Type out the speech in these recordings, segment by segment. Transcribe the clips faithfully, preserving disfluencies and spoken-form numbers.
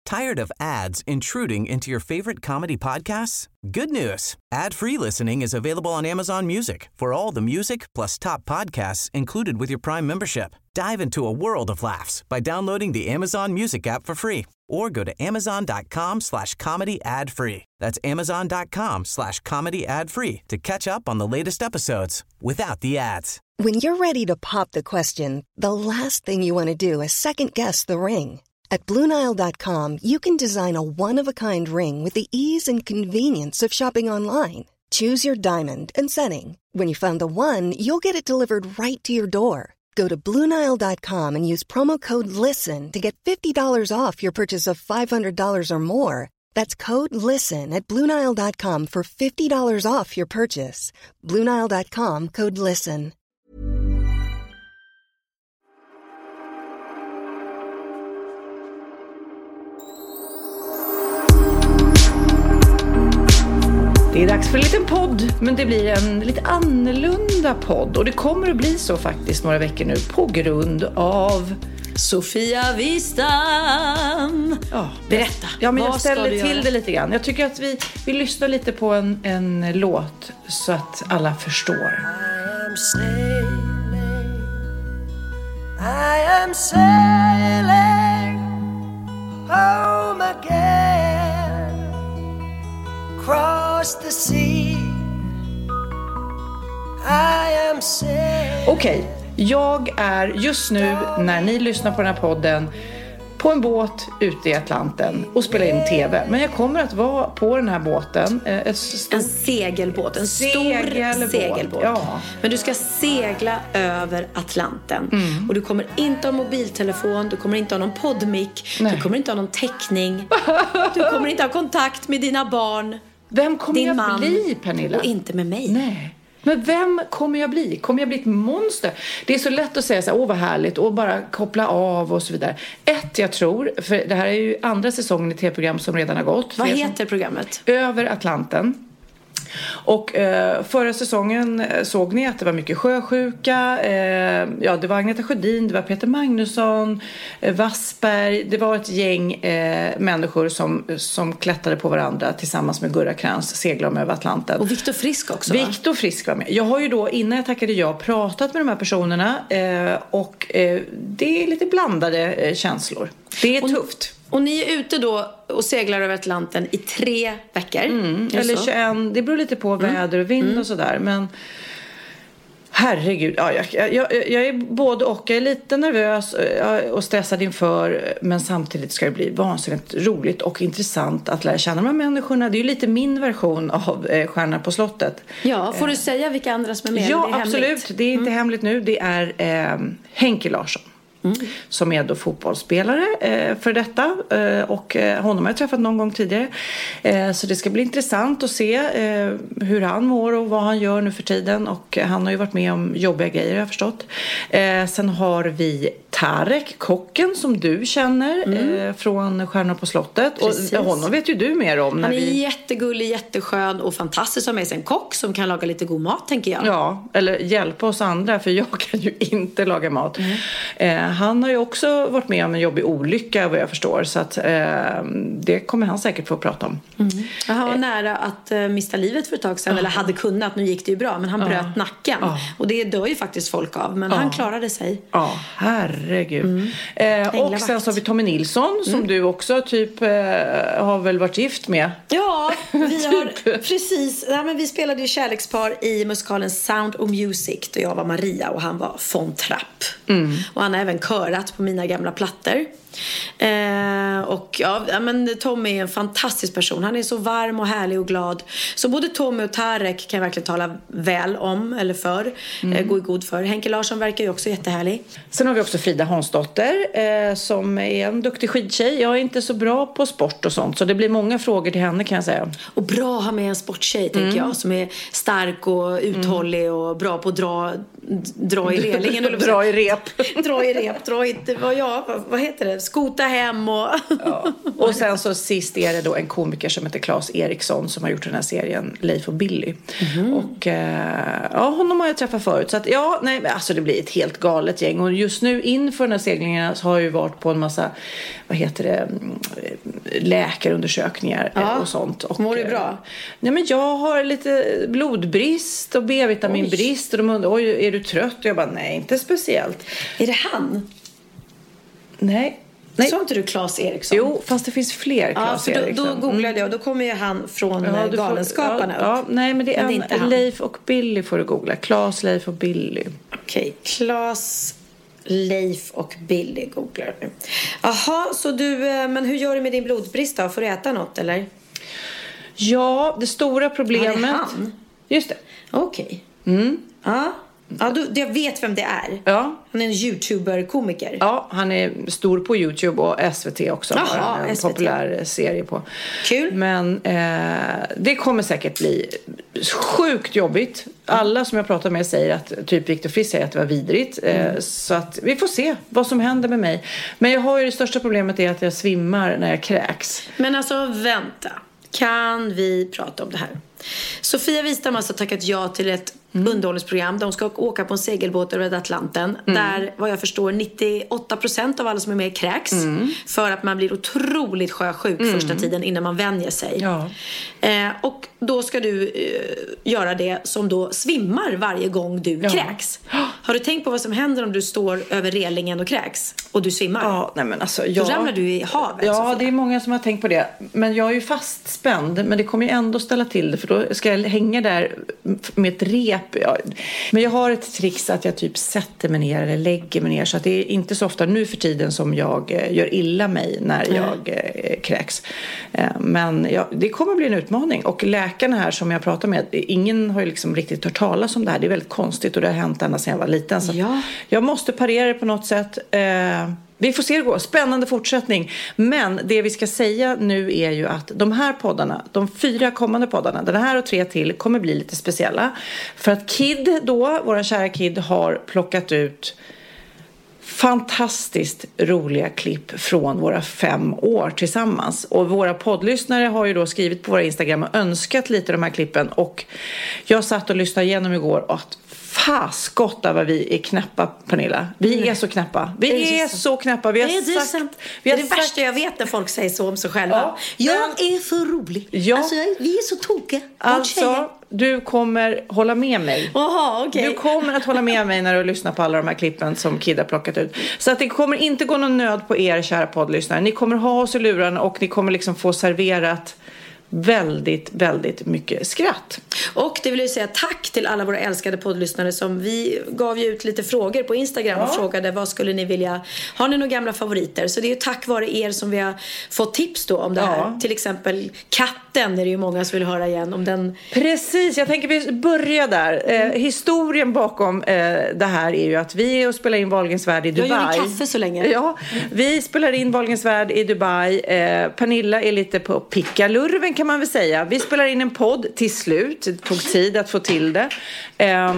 Tired of ads intruding into your favorite comedy podcasts? Good news. Ad-free listening is available on Amazon Music for all the music plus top podcasts included with your Prime membership. Dive into a world of laughs by downloading the Amazon Music app for free or go to amazon.com slash comedy ad free. That's amazon.com slash comedy ad free to catch up on the latest episodes without the ads. When you're ready to pop the question, the last thing you want to do is second guess the ring. At Blue Nile dot com, you can design a one-of-a-kind ring with the ease and convenience of shopping online. Choose your diamond and setting. When you find the one, you'll get it delivered right to your door. Go to Blue Nile dot com and use promo code LISTEN to get fifty dollars off your purchase of five hundred dollars or more. That's code LISTEN at Blue Nile dot com for fifty dollars off your purchase. Blue Nile dot com, code LISTEN. Det är dags för en liten podd, men det blir en lite annorlunda podd. Och det kommer att bli så faktiskt några veckor nu på grund av Sofia Wistam. Ja, berätta. Ja, men vad jag ställer till göra? det lite grann. Jag tycker att vi, vi lyssnar lite på en, en låt så att alla förstår. I am sailing, I am sailing home again, across the sea. I am sailing. Okej, okay. Jag är just nu när ni lyssnar på den här podden på en båt ute i Atlanten och spelar in tv. Men jag kommer att vara på den här båten. Ett stort... En segelbåt, en segelbåt. stor segelbåt. Ja. Men du ska segla över Atlanten. Mm. Och du kommer inte ha mobiltelefon, du kommer inte ha någon poddmick, du kommer inte ha någon täckning. Du kommer inte ha kontakt med dina barn. Vem kommer din jag man, bli, Pernilla? Och inte med mig. Nej. Men vem kommer jag bli? Kommer jag bli ett monster? Det är så lätt att säga så här, åh vad härligt, och bara koppla av och så vidare. Ett, jag tror, för det här är ju andra säsongen i tv-program som redan har gått. Vad heter som, programmet? Över Atlanten. Och eh, förra säsongen såg ni att det var mycket sjösjuka. Eh, ja, det var Agneta Sjödin, det var Peter Magnusson, eh, Wassberg. Det var ett gäng eh, människor som, som klättrade på varandra tillsammans med Gurra Krantz, seglade om över Atlanten. Och Viktor Frisk också, va? Viktor Frisk var med. Jag har ju då, innan jag tackade jag, pratat med de här personerna. Eh, och eh, det är lite blandade eh, känslor. Det är och, tufft. Och ni är ute då och seglar över Atlanten i tre veckor. Mm, eller tjugoett, det beror lite på mm. väder och vind mm. och sådär. Men herregud, ja, jag, jag, jag är både och. Jag är lite nervös och stressad inför. Men samtidigt ska det bli vansinnigt roligt och intressant att lära känna de här människorna. Det är ju lite min version av Stjärna på slottet. Ja, får du säga vilka andra som är med? Ja, det är absolut. Hemligt? Det är inte mm. hemligt nu. Det är eh, Henke Larsson. Mm. Som är då fotbollsspelare eh, för detta eh, och eh, honom har jag träffat någon gång tidigare eh, så det ska bli intressant att se eh, hur han mår och vad han gör nu för tiden, och eh, han har ju varit med om jobbiga grejer, jag har förstått. Eh, sen har vi Tarek, kocken som du känner mm. eh, från Stjärnor på slottet. Precis. Och honom vet ju du mer om. När han är vi... jättegullig, jätteskön och fantastisk att ha med sig en kock som kan laga lite god mat, tänker jag. Ja, eller hjälpa oss andra, för jag kan ju inte laga mat. Mm. Eh, han har ju också varit med om en jobbig olycka, vad jag förstår, så att eh, det kommer han säkert få prata om. Mm. Han var eh. nära att uh, mista livet för ett tag sedan, uh. eller hade kunnat, nu gick det ju bra, men han uh. bröt nacken. Uh. Och det dör ju faktiskt folk av, men uh. han klarade sig. Ja, uh, herregud. Mm. Eh, och sen så har vi Tommy Nilsson som mm. du också typ eh, har väl varit gift med. Ja, vi har precis. Ja, men vi spelade ju kärlekspar i musikalen Sound of Music, då jag var Maria och han var von Trapp. Mm. Och han har även körat på mina gamla plattor. Eh, och ja, men Tommy är en fantastisk person. Han är så varm och härlig och glad. Så både Tommy och Tarek kan jag verkligen tala väl om, eller för mm. eh, gå i god för. Henke Larsson verkar ju också jättehärlig. Sen har vi också Frida Hansdotter eh, som är en duktig skidtjej. Jag är inte så bra på sport och sånt, så det blir många frågor till henne, kan jag säga. Och bra att ha med en sporttjej, tänker mm. jag, som är stark och uthållig mm. och bra på att dra, dra i relingen. dra i rep. dra i rep, dra i, vad, ja, vad, vad heter det? skota hem och... Ja. Och sen så sist är det då en komiker som heter Claes Eriksson som har gjort den här serien Leif och Billy. Mm. Och eh, ja, honom har jag träffat förut. Så att ja, nej, alltså det blir ett helt galet gäng. Och just nu inför den här seglingen så har jag ju varit på en massa, vad heter det, läkarundersökningar ja. och sånt. Och, mår du bra? Nej, men jag har lite blodbrist och B-vitaminbrist. Och de undrar, oj, är du trött? Och jag bara, nej, inte speciellt. Är det han? Nej. Nej. Så inte du Claes Eriksson? Jo, fast det finns fler Claes ja, för då, Eriksson. då googlade jag och då kommer ju han från ja, Galenskaparna får, ja, ja, nej, men det är, men en, Leif och Billy får du googla. Claes, Leif och Billy. Okej, okay. Claes, Leif och Billy googlar nu. Jaha, så du, men hur gör du med din blodbrist då? Får du äta något eller? Ja, det stora problemet... Ja, det är han. Just det. Okej. Okay. Mm. Ja. Ja, du, jag vet vem det är. Ja. Han är en YouTuber-komiker. Ja, han är stor på YouTube och S V T också. Jaha, en S V T. Populär serie på. Kul. Men eh, det kommer säkert bli sjukt jobbigt. Alla som jag pratar med säger att, typ Viktor Frisk säger att det var vidrigt. Mm. Eh, så att vi får se vad som händer med mig. Men jag har ju det största problemet är att jag svimmar när jag kräks. Men alltså, vänta. Kan vi prata om det här? Sofia Wistam har alltså tackat ja till ett mm. underhållningsprogram. De ska åka på en segelbåt över Atlanten. Mm. Där, vad jag förstår, nittioåtta procent av alla som är med kräks. Mm. För att man blir otroligt sjösjuk mm. första tiden innan man vänjer sig. Ja. Eh, och då ska du eh, göra det som då svimmar varje gång du ja. kräks. Har du tänkt på vad som händer om du står över relingen och kräks? Och du svimmar? Ja, nej men alltså, jag... Då ramlar du i havet. Ja, Sofia. Det är många som har tänkt på det. Men jag är ju fastspänd. Men det kommer ju ändå ställa till det. För då ska jag hänga där med ett rep. Ja. Men jag har ett trix att jag typ sätter mig ner eller lägger mig ner. Så att det är inte så ofta nu för tiden som jag eh, gör illa mig när mm. jag eh, kräks. Eh, men ja, det kommer bli en utmaning. Och läkarna här som jag pratar med, ingen har ju liksom riktigt hört talas om det här. Det är väldigt konstigt och det har hänt ända sedan jag var liten. Så ja. jag måste parera det på något sätt. Eh, Vi får se det gå. Spännande fortsättning. Men det vi ska säga nu är ju att de här poddarna, de fyra kommande poddarna, den här och tre till, kommer bli lite speciella. För att Kid då, våran kära Kid, har plockat ut fantastiskt roliga klipp från våra fem år tillsammans. Och våra poddlyssnare har ju då skrivit på våra Instagram och önskat lite de här klippen. Och jag satt och lyssnade igenom igår och att faskotta vad vi är knäppa, Pernilla. Vi mm. är så knäppa. Vi är, är så. så knäppa. Vi har Nej, det är, sagt, vi har det, är det sagt... värsta jag vet när folk säger så om sig själva. Ja, jag men... är för rolig. Ja. Alltså, vi är så tokiga. Alltså, du kommer hålla med mig. Aha, okay. Du kommer att hålla med mig när du lyssnar på alla de här klippen som Kid har plockat ut. Så att det kommer inte gå någon nöd på er, kära poddlyssnare. Ni kommer ha oss i luren och ni kommer liksom få serverat väldigt, väldigt mycket skratt. Och det vill jag säga tack till alla våra älskade poddlyssnare som vi gav ju ut lite frågor på Instagram ja. och frågade vad skulle ni vilja, har ni några gamla favoriter? Så det är ju tack vare er som vi har fått tips då om det här. Ja. Till exempel katten är det ju många som vill höra igen om den. Precis, jag tänker vi börjar där. Mm. Eh, historien bakom eh, det här är ju att vi är och spelar in Wahlgrens värld i Dubai. Jag gör kaffe så länge. Ja, vi spelar in Wahlgrens värld i Dubai. Eh, Pernilla är lite på pickalurven kan man väl säga. Vi spelar in en podd till slut. Det tog tid att få till det. Eh,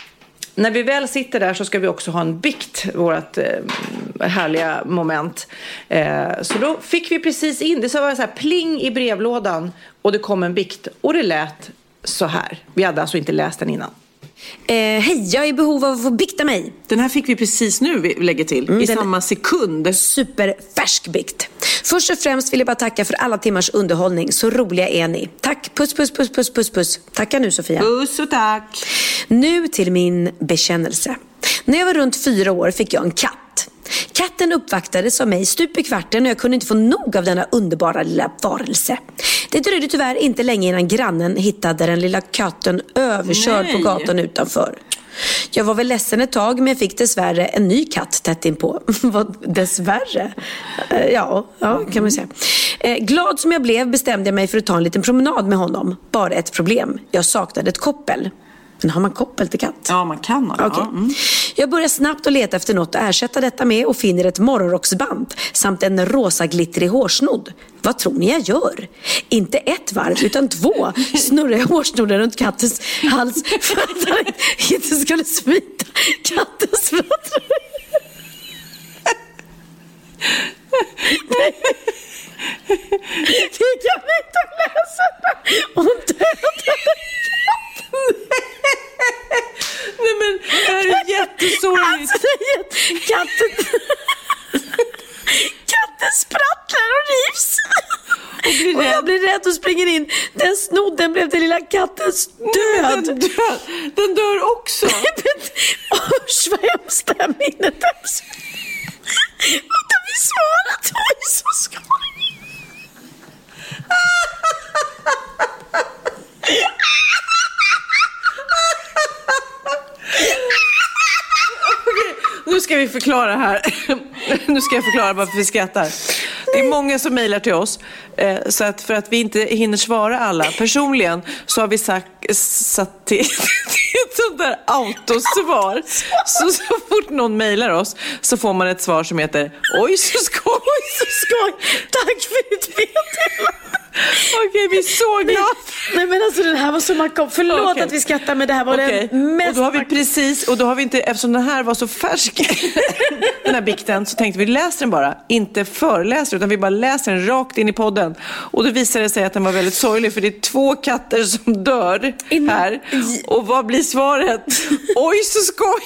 när vi väl sitter där så ska vi också ha en bikt, vårt eh, härliga moment. Eh, så då fick vi precis in, det så var så här pling i brevlådan och det kom en bikt. Och det lät så här. Vi hade alltså inte läst den innan. Eh, Hej, jag är i behov av att få bikta mig. Den här fick vi precis nu, vi lägger till, mm, i samma sekund. Superfärsk bikt. Först och främst vill jag bara tacka för alla timmars underhållning. Så roliga är ni. Tack, puss, puss, puss, puss, puss, puss. Tacka nu, Sofia. Puss och tack. Nu till min bekännelse. När jag var runt fyra år fick jag en katt. Katten uppvaktades av mig stup i kvarten och jag kunde inte få nog av denna underbara lilla varelse. Det dröjde tyvärr inte länge innan grannen hittade den lilla katten överkörd Nej. på gatan utanför. Jag var väl ledsen ett tag men jag fick dessvärre en ny katt tätt inpå. Dessvärre? Ja, ja, kan man säga. Glad som jag blev bestämde jag mig för att ta en liten promenad med honom. Bara ett problem. Jag saknade ett koppel. Men har man koppel till katt? Ja, man kan ha det. Okay. Mm. Jag börjar snabbt att leta efter något att ersätta detta med och finner ett morgonrocksband samt en rosa glittrig hårsnodd. Vad tror ni jag gör? Inte ett varv utan två snurrar jag hårsnodden runt kattens hals för att han inte skulle smita kattens fötter. Det kan vi inte läsa. Hon dödade Nej men, det här är jättesorgligt. Alltså, katten... Katten sprattlar och rivs. Och, blir och jag blir rädd och springer in. Den snodden blev den lilla kattens död. Den dör, den dör också. Usch, vad hemskt det här minnet är. Och då vi svarat. Oj, så skoj. Okej, nu ska vi förklara här. Nu ska jag förklara varför vi skrattar. Det är många som mejlar till oss. Så att för att vi inte hinner svara alla personligen så har vi sagt, satt till, till ett sånt där autosvar. Så, så fort någon mejlar oss så får man ett svar som heter oj så skoj, oj så skoj. Tack för ditt meddelande. Okej, vi är så glada. Nej men alltså den här var så makabert. Förlåt okay. att vi skrattar, men det här var okay. den mest. Och då har vi precis, och då har vi inte, eftersom den här var så färsk, den här bikten, så tänkte vi läser den bara, inte föreläser, utan vi bara läser den rakt in i podden. Och då visade det sig att den var väldigt sorglig, för det är två katter som dör här. Och vad blir svaret? Oj så skoj.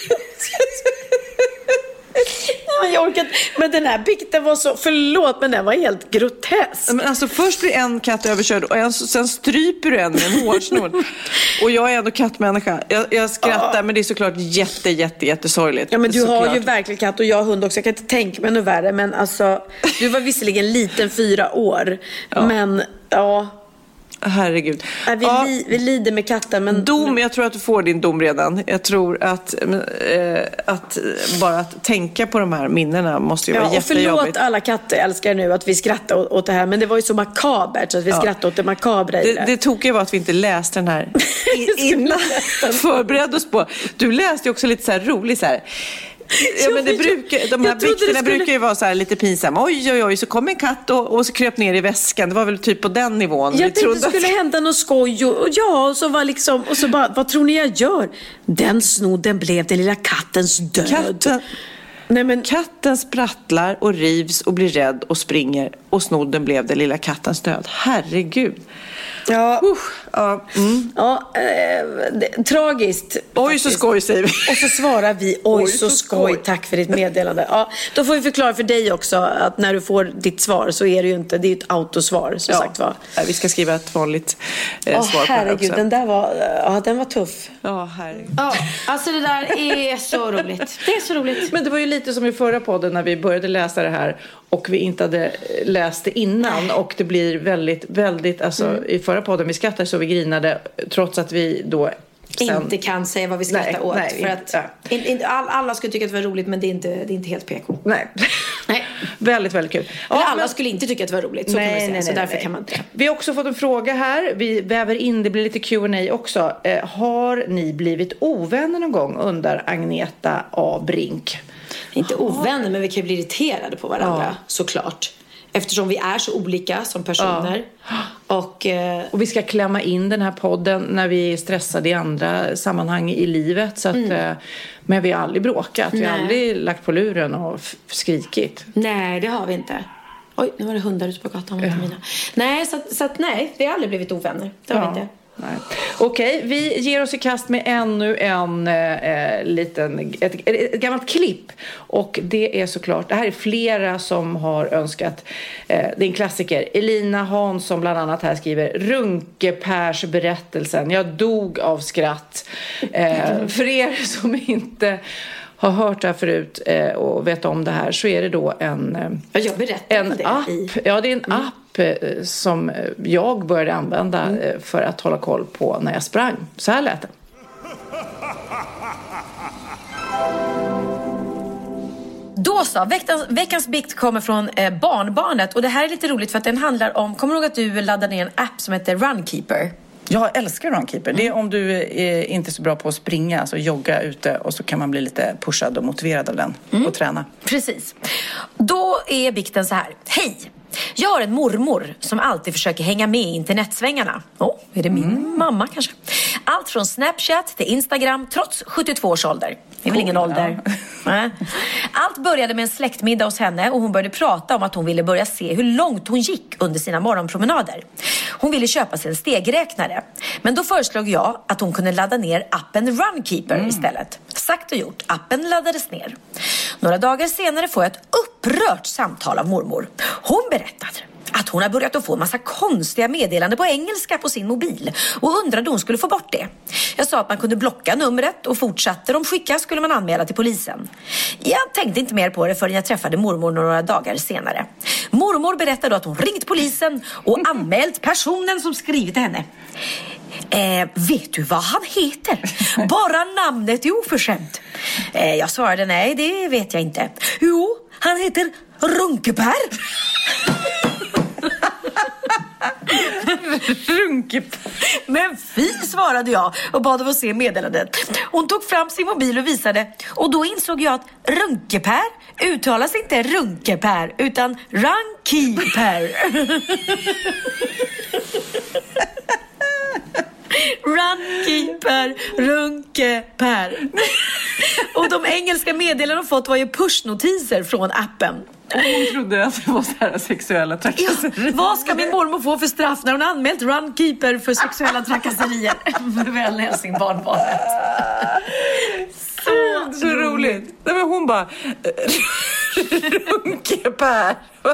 Nej, jag orkat. Men den här bikten var så, förlåt, men den var helt grotesk. Men alltså först blir en katt överkörd och en, sen stryper du en med en hårsnor. Och jag är ändå kattmänniska. Jag, jag skrattar, ja. Men det är såklart jätte, jätte, jättesorgligt. Ja, men du såklart. har ju verkligen katt och jag har hund också. Jag kan inte tänka mig något värre. Men alltså, du var visserligen liten fyra år. Ja. Men, ja... Herregud. Ja, vi, ja. li, vi lider med katten, men... Dom, jag tror att du får din dom redan. Jag tror att, eh, att bara att tänka på de här minnena måste ju ja, vara jättejobbigt. Förlåt alla katteälskare nu att vi skrattar åt, åt det här, men det var ju så makabert så att vi ja. skrattade åt det makabra i det. Det tokiga var att vi inte läste den här innan förberedde oss på. Du läste ju också lite så här roligt så här. Ja, men det brukar, de här bikterna skulle... brukar ju vara så här lite pinsamma. Oj, oj, oj, så kom en katt och, och så kröp ner i väskan. Det var väl typ på den nivån. Jag tänkte det skulle att... hända något skoj. Och, ja, och så var liksom, och så bara, vad tror ni jag gör? Den snodden blev den lilla kattens död. Katten... Nej, men katten sprattlar och rivs och blir rädd och springer. Och snodden blev den lilla kattens död. Herregud. Ja, uh, ja, mm. ja eh, det, tragiskt. Oj faktiskt. Så skoj säger vi. Och så svarar vi oj, oj så, så skoj. skoj. Tack för ditt meddelande. Ja, då får vi förklara för dig också att när du får ditt svar så är det ju inte, det är ett autosvar som ja. sagt var. Ja, vi ska skriva ett vanligt eh, oh, svar på herregud, det också. Den där var, ja, den var tuff. Ja, herregud. Ja, alltså det där är så roligt. Det är så roligt. Men det var ju lite som i förra podden när vi började läsa det här och vi inte hade läst det innan. Nej. Och det blir väldigt, väldigt, alltså mm. i förra podden vi skrattade så vi grinade trots att vi då sen... inte kan säga vad vi skrattar nej, åt. Nej, för att ja. in, in, all, alla skulle tycka att det var roligt, men det är inte, det är inte helt P K. Nej. Nej. Väldigt, väldigt kul. Ja, Eller alla men... skulle inte tycka att det var roligt, så nej, kan man säga. Nej, så därför nej. kan man inte. Vi har också fått en fråga här. Vi väver in, det blir lite Q and A också. Eh, har ni blivit ovänner någon gång, undrar Agneta A. Brink? Inte ovänner, men vi kan bli irriterade på varandra, ja. såklart. Eftersom vi är så olika som personer. Ja. Och, eh... och vi ska klämma in den här podden när vi är stressade i andra sammanhang i livet. Så att, mm. eh, men vi har aldrig bråkat. Nej. Vi har aldrig lagt på luren och f- skrikit. Nej, det har vi inte. Oj, nu var det hundar ute på gatan. Ja. Mina. Nej, så, så att nej, vi har aldrig blivit ovänner. Det har ja. vi inte. Nej. Okej, vi ger oss i kast med ännu en eh, liten, ett, ett gammalt klipp. Och det är såklart, det här är flera som har önskat, eh, det är en klassiker. Elina Hansson bland annat här skriver Runkepärs berättelsen. Jag dog av skratt. Eh, för er som inte har hört det här förut eh, och vet om det här, så är det då en, eh, jag berättade en det app. I... Ja, det är en mm. app som jag började använda mm. för att hålla koll på när jag sprang. Så här lät det. Då så, veckans, veckans bikt kommer från eh, barnbarnet. Och det här är lite roligt för att den handlar om, kommer du ihåg att du laddade ner en app som heter Runkeeper? Jag älskar Runkeeper. Mm. Det är om du är inte så bra på att springa, alltså jogga ute, och så kan man bli lite pushad och motiverad av den mm. och träna. Precis. Då är bikten så här. Hej! Jag har en mormor som alltid försöker hänga med i internetsvängarna. Åh, oh, är det min mm. mamma kanske? Allt från Snapchat till Instagram trots sjuttiotvå års ålder. Det är väl ingen ålder. Allt började med en släktmiddag hos henne och hon började prata om att hon ville börja se hur långt hon gick under sina morgonpromenader. Hon ville köpa sig en stegräknare. Men då föreslog jag att hon kunde ladda ner appen Runkeeper mm. istället. Sagt och gjort, appen laddades ner. Några dagar senare får jag ett upprört samtal av mormor. Hon berättade att hon har börjat att få en massa konstiga meddelanden på engelska på sin mobil och undrade om hon skulle få bort det. Jag sa att man kunde blocka numret och fortsatte de skicka skulle man anmäla till polisen. Jag tänkte inte mer på det förrän jag träffade mormor några dagar senare. Mormor berättade att hon ringt polisen och anmält personen som skrivit till henne. Eh, vet du vad han heter? Bara namnet är oförskämt. Eh, jag svarade nej, det vet jag inte. Jo, han heter Runkepär. Runkepär. Men fy, svarade jag och bad om att se meddelandet. Hon tog fram sin mobil och visade. Och då insåg jag att Runkepär uttalas inte Runkepär utan Runkeeper. Runkeeper, Runkepär. Och de engelska meddelanden hon fått var ju pushnotiser från appen. Hon trodde att det var så här sexuella trakasserier. Ja, vad ska min mormor få för straff när hon anmält Runkeeper för sexuella trakasserier? Väl Helsingbarnbarnet. Så, så roligt. Nej, men hon bara Runkepär.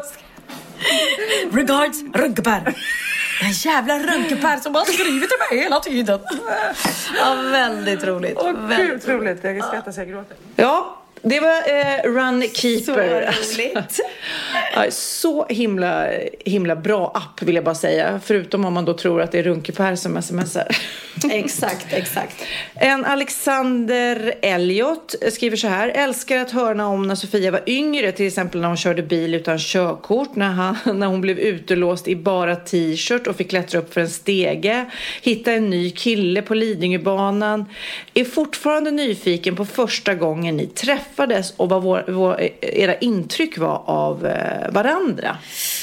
Regards, Runkepär. Den jävla Runkepär som har skrivit till mig hela tiden. Ja, väldigt roligt. Åh, väldigt gud, roligt. Jag kan skratta så jag gråter. Ja, det var eh, Runkeeper. Så roligt. Ja, så himla, himla bra app vill jag bara säga. Förutom om man då tror att det är Runkepär som smsar. Exakt, exakt. En Alexander Elliot skriver så här. Älskar att höra om när Sofia var yngre. Till exempel när hon körde bil utan körkort. När, han, när hon blev utelåst i bara t-shirt och fick klättra upp för en stege. Hitta en ny kille på Lidingöbanan. Är fortfarande nyfiken på första gången ni träffades. Och vad vår, vår, era intryck var av eh, varandra.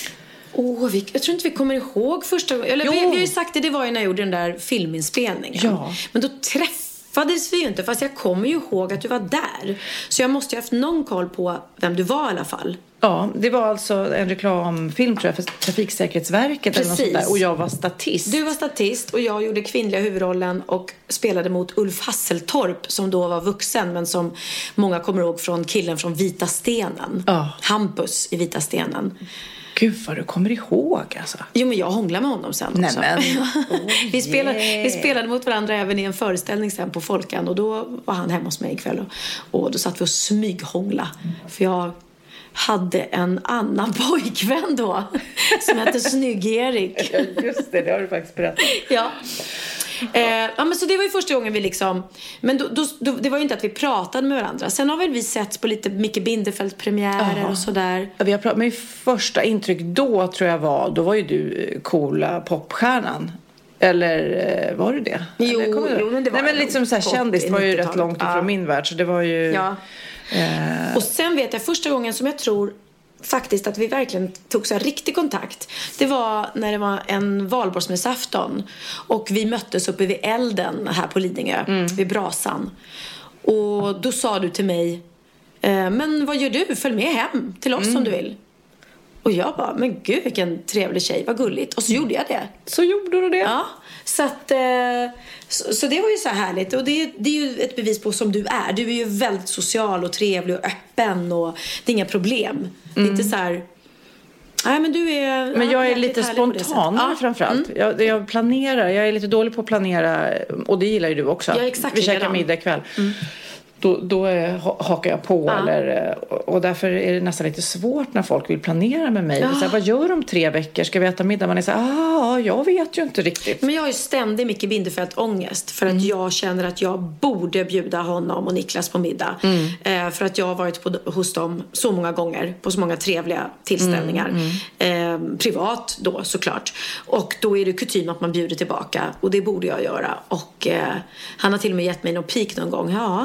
Åh, vi, jag tror inte vi kommer ihåg första gången. Eller vi, vi har ju sagt det, det var ju när jag gjorde den där filminspelningen. Ja. Men då träffades vi ju inte, fast jag kommer ju ihåg att du var där. Så jag måste ju ha haft någon koll på vem du var i alla fall. Ja, det var alltså en reklamfilm tror jag för Trafiksäkerhetsverket. Eller något sånt där. Och jag var statist. Du var statist och jag gjorde kvinnliga huvudrollen och spelade mot Ulf Hasseltorp som då var vuxen men som många kommer ihåg från killen från Vita stenen. Ja. Hampus i Vita stenen. Gud vad du kommer ihåg alltså. Jo, men jag hånglade med honom sen också. Nej, men, oh, vi, spelade, yeah. vi spelade mot varandra även i en föreställning sen på Folkan. Och då var han hemma hos mig ikväll. Och, och då satt vi och smyghångla. Mm. För jag hade en annan pojkvän då. Som hette Snygg-Erik. Just det, det har du faktiskt berättat. Ja. Eh, ja, men så det var ju första gången vi liksom. Men då, då, då, det var ju inte att vi pratade med varandra. Sen har väl vi sett på lite Micke Bindefeld-premiärer och sådär. Ja, vi har pratat, men första intryck då tror jag var. Då var ju du coola popstjärnan. Eller var du det? Jo, Eller, jo men det var. Nej, men liksom så här kändis var ju rätt långt ifrån ja. min värld. Så det var ju. Ja. Eh... Och sen vet jag första gången som jag tror faktiskt att vi verkligen tog så här riktig kontakt. Det var när det var en valborgsmässoafton och vi möttes uppe vid elden här på Lidingö, mm. vid brasan. Och då sa du till mig, men vad gör du? Följ med hem till oss mm. om du vill. Och jag bara, men gud vilken trevlig tjej, vad gulligt. Och så gjorde jag det. Så gjorde du det? Ja, så att så, så det var ju så här härligt. Och det, det är ju ett bevis på som du är. Du är ju väldigt social och trevlig och öppen. Och det är inga problem. Mm. Det är inte så här. Nej, men du är. Men jag är lite spontan ja. framförallt. Mm. Jag, jag planerar. Jag är lite dålig på att planera. Och det gillar ju du också. Ja, exakt. Vi käkar middag ikväll. Mm. Då, då hakar jag på. Ja. Eller, och därför är det nästan lite svårt när folk vill planera med mig. Ja. Så här, vad gör de om tre veckor? Ska vi äta middag? Man är så här, ah, jag vet ju inte riktigt. Men jag har ju ständigt Micke Bindefeld ångest. För att mm. jag känner att jag borde bjuda honom och Niklas på middag. Mm. Eh, för att jag har varit på, hos dem så många gånger. På så många trevliga tillställningar. Mm. Mm. Eh, privat då såklart. Och då är det kutym att man bjuder tillbaka. Och det borde jag göra. Och eh, han har till och med gett mig någon pik någon gång. Ja, det var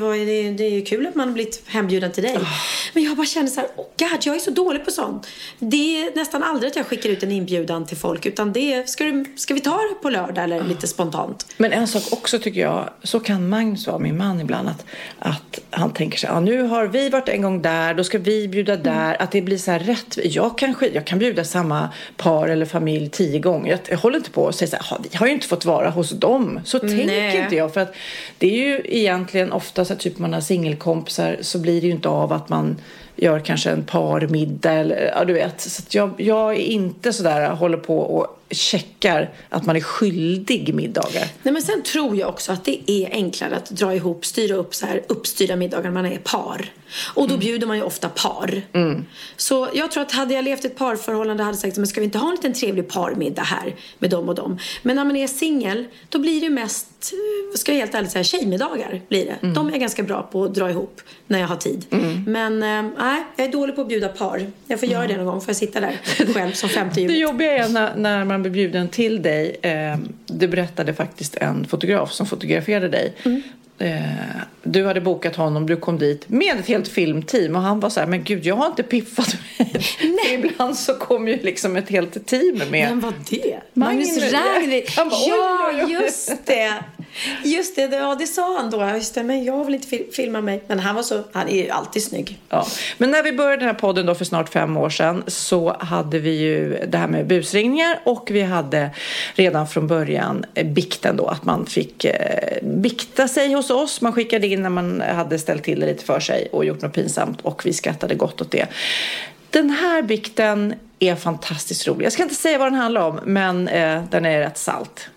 var ju, det, det är ju kul att man har blivit hembjuden till dig. Oh. Men jag bara känner så här, oh God, jag är så dålig på sånt. Det är nästan aldrig att jag skickar ut en inbjudan till folk. Utan det är, ska, du, ska vi ta det på lördag eller oh. lite spontant? Men en sak också tycker jag, så kan Magnus vara, min man ibland, att, att han tänker sig, ja, nu har vi varit en gång där, då ska vi bjuda där. Mm. Att det blir så här rätt. Jag kan, jag kan bjuda samma par eller familj tio gånger. Jag, jag håller inte på att säga så här, vi har ju inte fått vara hos dem. Så Nej. tänker inte jag. För att det är ju egentligen ofta så att typ man har singelkompisar, så blir det ju inte av att man gör kanske en parmiddag eller, ja du vet. Så att jag, jag är inte så där, håller på och checkar att man är skyldig middagar. Nej, men sen tror jag också att det är enklare att dra ihop, styra upp så här uppstyrda middagar när man är par. Och då mm. bjuder man ju ofta par. Mm. Så jag tror att hade jag levt ett parförhållande hade jag sagt, men ska vi inte ha en liten trevlig parmiddag här med dem och dem. Men när man är singel, då blir det mest, ska jag helt ärligt säga, tjejmiddagar blir det. Mm. De är ganska bra på att dra ihop när jag har tid. Mm. Men nej, äh, jag är dålig på att bjuda par. Jag får mm. göra det någon gång, får jag sitta där själv som femte jul. Det jobbiga är när, när man blir bjuden till dig. Eh, du berättade faktiskt en fotograf som fotograferade dig. Mm. Eh, du hade bokat honom, du kom dit med ett helt filmteam och han var så här, men gud, jag har inte piffat mig. Nej. Ibland så kom ju liksom ett helt team med. Men vad det? Magnus Ragnhild. Ja, just det. Just det, ja, det sa han då. Just det, men jag vill inte filma mig. Men han var så, han är ju alltid snygg. Ja. Men när vi började den här podden då för snart fem år sedan, så hade vi ju det här med busringningar, och vi hade redan från början bikten då, att man fick eh, bikta sig hos oss. Man skickade in när man hade ställt till det lite för sig och gjort något pinsamt, och vi skrattade gott åt det. Den här bikten är fantastiskt rolig. Jag ska inte säga vad den handlar om, men eh, den är rätt salt.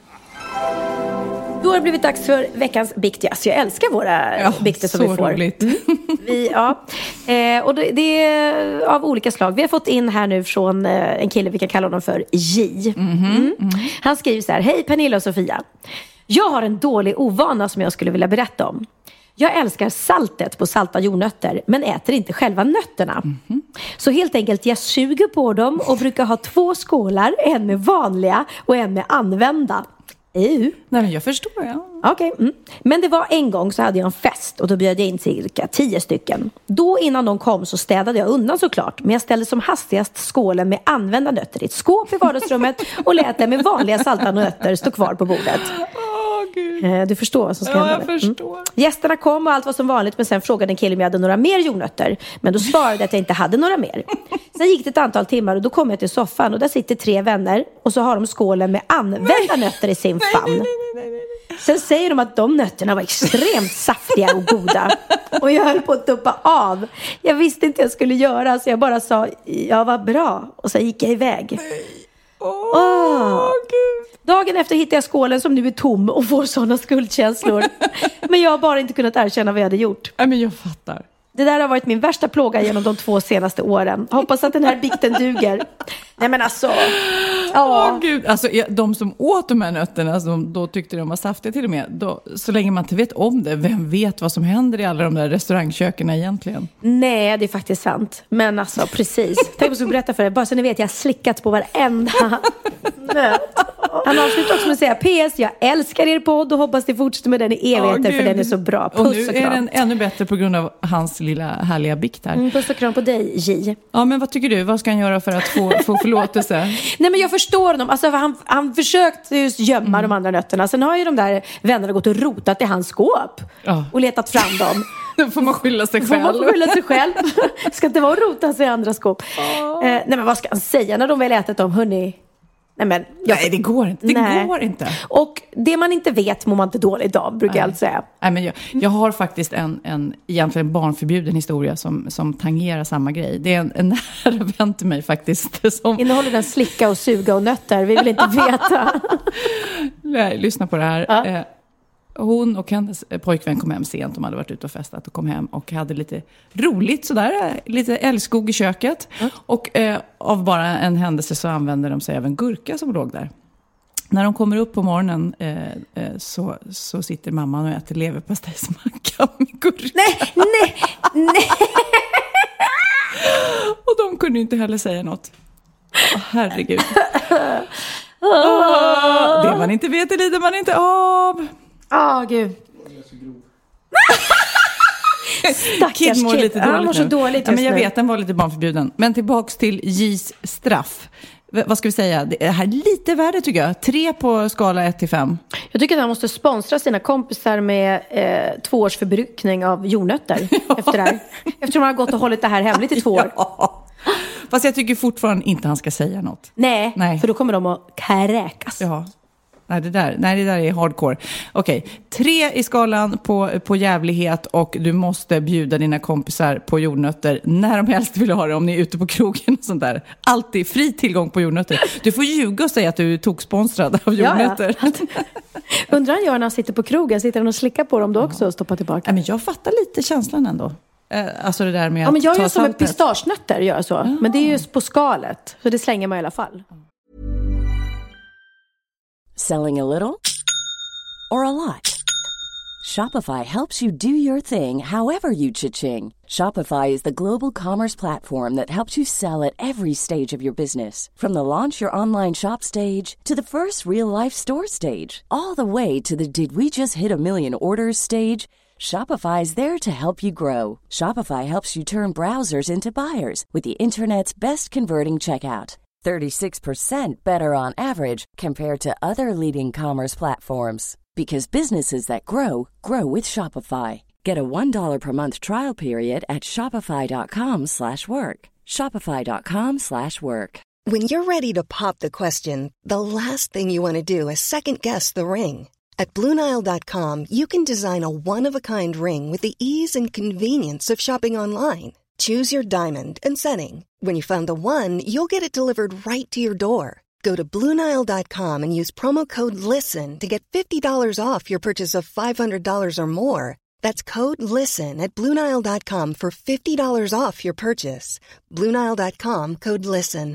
Då har det blivit dags för veckans bikt. Alltså jag älskar våra ja, bikter som vi får. Roligt. Mm. Vi, ja. eh, och det, det är av olika slag. Vi har fått in här nu från eh, en kille, vi kan kalla honom för J. Mm-hmm. Mm. Mm. Han skriver så här: hej Pernilla och Sofia. Jag har en dålig ovana som jag skulle vilja berätta om. Jag älskar saltet på salta jordnötter, men äter inte själva nötterna. Mm-hmm. Så helt enkelt, jag suger på dem och brukar ha två skålar. En med vanliga och en med använda. Ew. Nej, men jag förstår, ja. Okej, okay. mm. Men det var en gång så hade jag en fest och då bjöd jag in cirka tio stycken. Då innan de kom så städade jag undan såklart. Men jag ställde som hastigast skålen med använda nötter i ett skåp i vardagsrummet och lät den med vanliga salta nötter stå kvar på bordet. Gud. Du förstår vad som ska ja, hända. Jag förstår. Mm. Gästerna kom och allt var som vanligt, men sen frågade en kille om jag hade några mer jordnötter. Men då svarade jag att jag inte hade några mer. Sen gick det ett antal timmar och då kom jag till soffan och där sitter tre vänner och så har de skålen med använda nej. nötter i sin famn. Nej, nej, nej, nej, nej. Sen säger de att de nötterna var extremt saftiga och goda. Och jag höll på att tuppa av. Jag visste inte jag skulle göra, så jag bara sa, ja vad bra. Och så gick jag iväg. Nej. Åh, oh, Gud. Dagen efter hittade jag skålen som nu är tom och får sådana skuldkänslor. Men jag har bara inte kunnat erkänna vad jag hade gjort. Nej, men jag fattar. Det där har varit min värsta plåga genom de två senaste åren. Hoppas att den här bikten duger. Nej men alltså. Ja. Åh gud, alltså de som åt de här nötterna, som då tyckte de var saftiga till och med, då, så länge man inte vet om det, vem vet vad som händer i alla de där restaurangköken egentligen? Nej, det är faktiskt sant. Men alltså, precis. Tänk på att jag berätta för dig, bara så ni vet, jag har slickat på varenda nöt. Han avslutar också med att säga, P S, jag älskar er podd och hoppas ni fortsätter med den i evigheter, oh, för den är så bra. Puss och, och nu är den ännu bättre på grund av hans lilla härliga bikt här. Mm, puss och kram på dig, J. Ja, men vad tycker du? Vad ska han göra för att få, få förlåtelse? Nej, men jag förstår honom. Alltså, han, han försökte just gömma mm. de andra nötterna. Sen har ju de där vännerna gått och rotat i hans skåp. Ja. Och letat fram dem. Då får man skylla sig själv. Får man skylla sig själv. Ska inte vara rota sig i andra skåp. Oh. Eh, nej, men vad ska han säga när de väl ätit dem? Hörrni... Nej, men jag, nej, det går inte. Det nej. går inte. Och det man inte vet mår man inte dåligt av, brukar nej. jag alltid säga. Nej, men jag, jag har faktiskt en, en egentligen barnförbjuden historia som, som tangerar samma grej. Det är en, en nära vän till mig faktiskt. Som... Innehåller den slicka och suga och nötter? Vi vill inte veta. Nej, lyssna på det här. Ja. Eh, hon och hennes pojkvän kom hem sent. De hade varit ute och festat och kom hem och hade lite roligt sådär. Lite älskog i köket. Mm. Och eh, av bara en händelse så använde de sig av en gurka som låg där. När de kommer upp på morgonen eh, eh, så, så sitter mamman och äter leverpastejsmacka med gurka. Nej, nej, nej. Och de kunde inte heller säga något. Åh, herregud. Oh, det man inte vet, det lider man inte av. Åh, oh, gud. Jag är så grov. Stackars Kid mår lite dåligt Han mår så nu. dåligt ja, men jag nu. vet, den var lite barnförbjuden. Men tillbaks till J's straff. V- vad ska vi säga? Det här är lite värre tycker jag. Tre på skala ett till fem. Jag tycker att han måste sponsra sina kompisar med eh, två års förbrukning av jordnötter ja. efter det här. Eftersom han har gått och hållit det här hemligt i två år. Ja. Fast jag tycker fortfarande inte han ska säga något. Nej, Nej. för då kommer de att kräkas. Ja. Nej, det där, nej, det där är hardcore. Okej, tre i skalan på, på jävlighet och du måste bjuda dina kompisar på jordnötter när de helst vill ha det om ni är ute på krogen och sånt där. Alltid fri tillgång på jordnötter. Du får ljuga och säga att du är toksponsrad av jordnötter. Ja, ja. Undrar han gör när han sitter på krogen, sitter han och slickar på dem då också och stoppar tillbaka? Ja, men jag fattar lite känslan ändå. Alltså det där med ja, men jag att ta gör som med saltet. pistagenötter, gör så. Ja. Men det är ju på skalet, så det slänger man i alla fall. Selling a little or a lot? Shopify helps you do your thing however you cha-ching. Shopify is the global commerce platform that helps you sell at every stage of your business. From the launch your online shop stage to the first real-life store stage. All the way to the did we just hit a million orders stage. Shopify is there to help you grow. Shopify helps you turn browsers into buyers with the internet's best converting checkout. thirty-six percent better on average compared to other leading commerce platforms. Because businesses that grow, grow with Shopify. Get a one dollar per month trial period at shopify.com slash work. Shopify.com slash work. When you're ready to pop the question, the last thing you want to do is second-guess the ring. At Blue Nile dot com, you can design a one-of-a-kind ring with the ease and convenience of shopping online. Choose your diamond and setting. When you find the one, you'll get it delivered right to your door. Go to Blue Nile dot com and use promo code LISTEN to get fifty dollars off your purchase of five hundred dollars or more. That's code LISTEN at Blue Nile dot com for fifty dollars off your purchase. Blue Nile dot com, code LISTEN.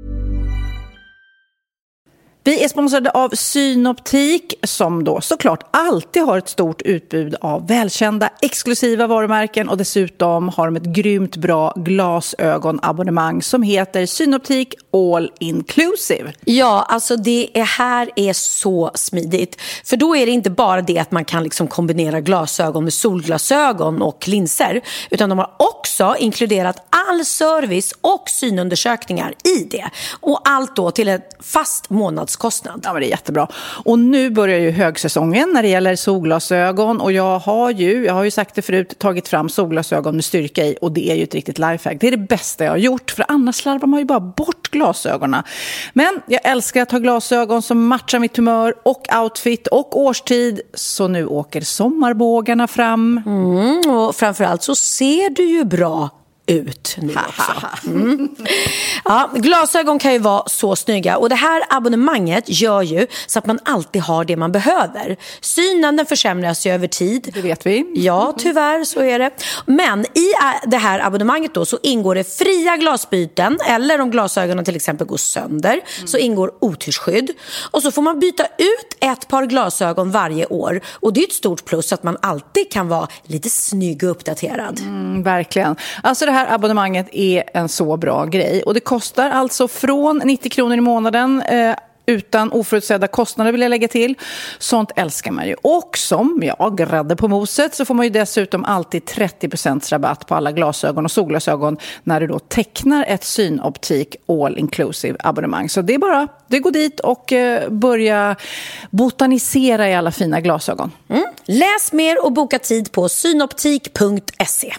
Vi är sponsrade av Synoptik som då såklart alltid har ett stort utbud av välkända exklusiva varumärken och dessutom har de ett grymt bra glasögonabonnemang som heter Synoptik All Inclusive. Ja, alltså det är, här är så smidigt. För då är det inte bara det att man kan liksom kombinera glasögon med solglasögon och linser, utan de har också inkluderat all service och synundersökningar i det. Och allt då till ett fast månadskostnad. Ja, men det är jättebra. Och nu börjar ju högsäsongen när det gäller solglasögon och jag har ju, jag har ju sagt det förut, tagit fram solglasögon med styrka i och det är ju ett riktigt lifehack. Det är det bästa jag har gjort för annars slarvar man ju bara bort glasögonen. Men jag älskar att ha glasögon som matchar mitt humör och outfit och årstid, så nu åker sommarbågarna fram. Mm, och framförallt så ser du ju bra ut nu också. Mm. Ja, glasögon kan ju vara så snygga och det här abonnemanget gör ju så att man alltid har det man behöver. Synen den försämras ju över tid. Det vet vi. Ja, tyvärr så är det. Men i det här abonnemanget då så ingår det fria glasbyten eller om glasögonen till exempel går sönder mm. så ingår otyrsskydd. Och så får man byta ut ett par glasögon varje år och det är ett stort plus att man alltid kan vara lite snygg och uppdaterad. Mm, verkligen. Alltså det här abonnemanget är en så bra grej och det kostar alltså från nittio kronor i månaden eh, utan oförutsedda kostnader vill jag lägga till. Sånt älskar man ju. Och som jag grädde på moset så får man ju dessutom alltid trettio procent rabatt på alla glasögon och solglasögon när du då tecknar ett Synoptik All Inclusive abonnemang. Så det är bara, det går dit och eh, börja botanisera i alla fina glasögon. Mm. Läs mer och boka tid på synoptik punkt se.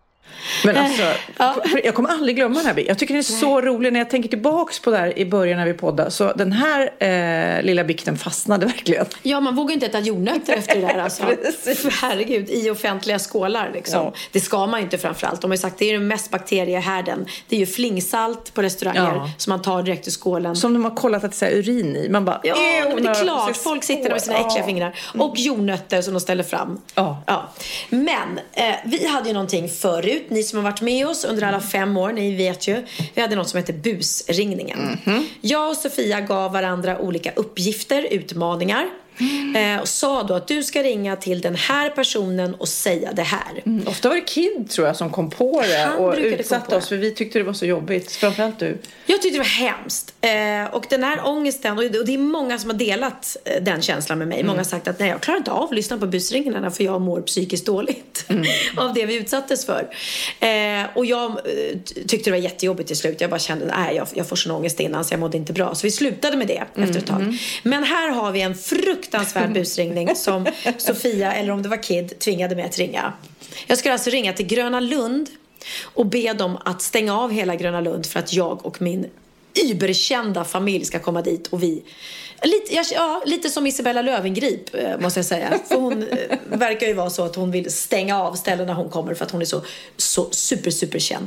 Men alltså, ja. jag kommer aldrig glömma den här. Jag tycker det är så roligt när jag tänker tillbaks på det här i början när vi poddade. Så den här eh, lilla bikten fastnade verkligen. Ja, man vågar inte äta jordnötter efter det där alltså. Herregud, i offentliga skålar liksom. Ja. Det ska man inte framförallt. De har ju sagt det är den mest bakteriehärden. Det är ju flingsalt på restauranger ja. som man tar direkt ur skålen. Som de har kollat att det är urin i. Man bara, ja, men det är klart. Folk sitter där med sina äckliga fingrar. Och jordnötter som de ställer fram. Ja. Ja. Men eh, vi hade ju någonting förut. Ni som har varit med oss under alla fem år, ni vet ju. Vi hade något som heter busringningen. Mm-hmm. Jag och Sofia gav varandra olika uppgifter, utmaningar. eh, och sa då att du ska ringa till den här personen och säga det här. Mm. Ofta var det Kid, tror jag, som kom på det. Han och utsatte oss, det. för vi tyckte det var så jobbigt. Framförallt du. Jag tyckte det var hemskt. Eh, och den här ångesten, och det är många som har delat eh, den känslan med mig. Mm. Många har sagt att nej, jag klarar inte av att lyssna på busringarna för jag mår psykiskt dåligt mm. av det vi utsattes för. Eh, och jag eh, tyckte det var jättejobbigt till slut. Jag bara kände, nej, jag, jag får sån ångest innan så jag mådde inte bra. Så vi slutade med det mm. efter ett tag. Mm. Men här har vi en fruktansvärd busringning som Sofia, eller om det var Kid, tvingade mig att ringa. Jag skulle alltså ringa till Gröna Lund och be dem att stänga av hela Gröna Lund för att jag och min überkända familj ska komma dit och vi lite, ja, lite som Isabella Löwengrip måste jag säga, för hon verkar ju vara så att hon vill stänga av ställen när hon kommer för att hon är så, så super super känd.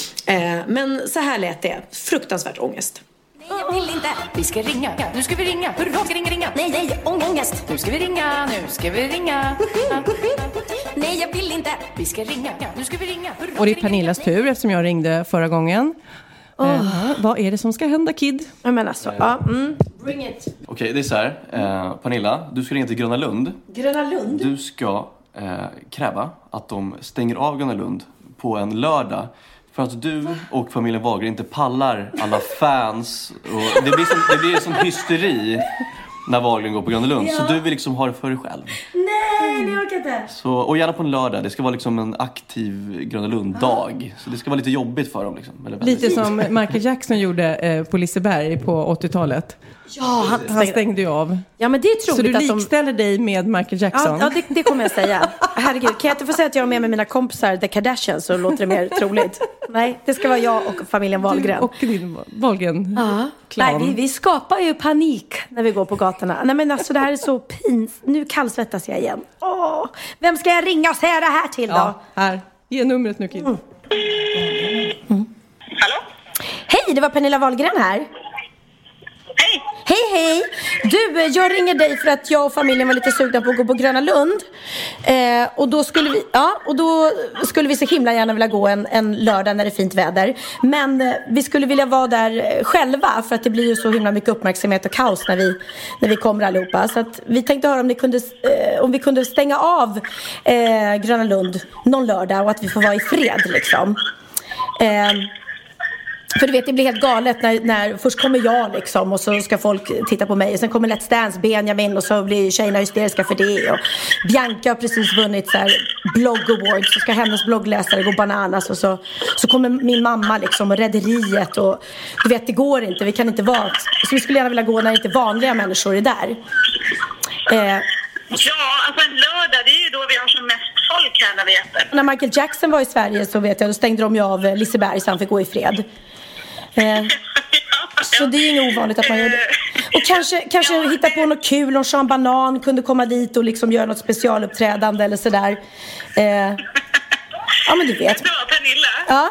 Men så här lät det, fruktansvärt ångest. Nej, jag vill inte. Vi ska ringa. Nu ska vi ringa. Hurra, ska ringa, ringa. Nej, nej, ångest. Nu ska vi ringa. Nu ska vi ringa. Nej, jag vill inte. Vi ska ringa. Nu ska vi ringa. Hurra, och det är Pernillas tur eftersom jag ringde förra gången. Oh. Eh, vad är det som ska hända, Kid? Jag menar så. Ja, mm. Bring it. Okej, okay, det är så här. Eh, Pernilla, du ska ringa till Gröna Lund. Gröna Lund? Du ska eh, kräva att de stänger av Gröna Lund på en lördag. För att du och familjen Wahlgren inte pallar alla fans. Och det blir som, det blir som hysteri när Wahlgren går på Gröna Lund. Ja. Så du vill liksom ha det för dig själv. Nej, det orkar inte. Så, och gärna på en lördag. Det ska vara liksom en aktiv Gröna Lund-dag. Så det ska vara lite jobbigt för dem. Liksom. Eller lite som Michael Jackson gjorde eh, på Liseberg på åttiotalet. Ja, han, han stängde ju av. Ja, men det är troligt. Så du likställer de... dig med Michael Jackson? Ja, ja det, det kommer jag säga. Herregud, kan jag inte få säga att jag är med med mina kompisar The Kardashians, så låter det mer troligt. Nej, det ska vara jag och familjen Wahlgren. Du och din Wahlgren. Ja. Nej, vi, vi skapar ju panik när vi går på gatorna. Nej, men alltså det här är så pins. Nu kallsvettas jag igen. Åh, vem ska jag ringa och säga det här till då? Ja, här. Ge numret nu, Kid. Mm. Mm. Hallå? Hej, det var Pernilla Wahlgren här. Hej! Hej, hej! Du, jag ringer dig för att jag och familjen var lite sugna på att gå på Gröna Lund. Eh, och då skulle vi, ja, och då skulle vi så himla gärna vilja gå en, en lördag när det är fint väder. Men eh, vi skulle vilja vara där själva för att det blir ju så himla mycket uppmärksamhet och kaos när vi, när vi kommer allihopa. Så att vi tänkte höra om, ni kunde, eh, om vi kunde stänga av eh, Gröna Lund någon lördag och att vi får vara i fred liksom. Eh, För du vet, det blir helt galet när, när först kommer jag liksom och så ska folk titta på mig. Och sen kommer Let's Dance, Benjamin, och så blir tjejerna hysteriska för det. Och Bianca har precis vunnit så här blogg awards, så ska hennes bloggläsare gå bananas. Och så, så kommer min mamma liksom och rederiet. Och du vet, det går inte, vi kan inte vara. Så vi skulle gärna vilja gå när inte vanliga människor är där. Eh, Ja, alltså en lördag, det är ju då vi har som mest folk här när vi äter. När Michael Jackson var i Sverige så vet jag, då stängde de ju av Liseberg så han fick gå i fred. Eh, så det är ju ovanligt att man gör det. Och kanske, kanske ja, hitta på något kul. Om Sean Banan kunde komma dit och liksom göra något specialuppträdande eller sådär. Eh, ja, men du vet. Så, Pernilla. Ja.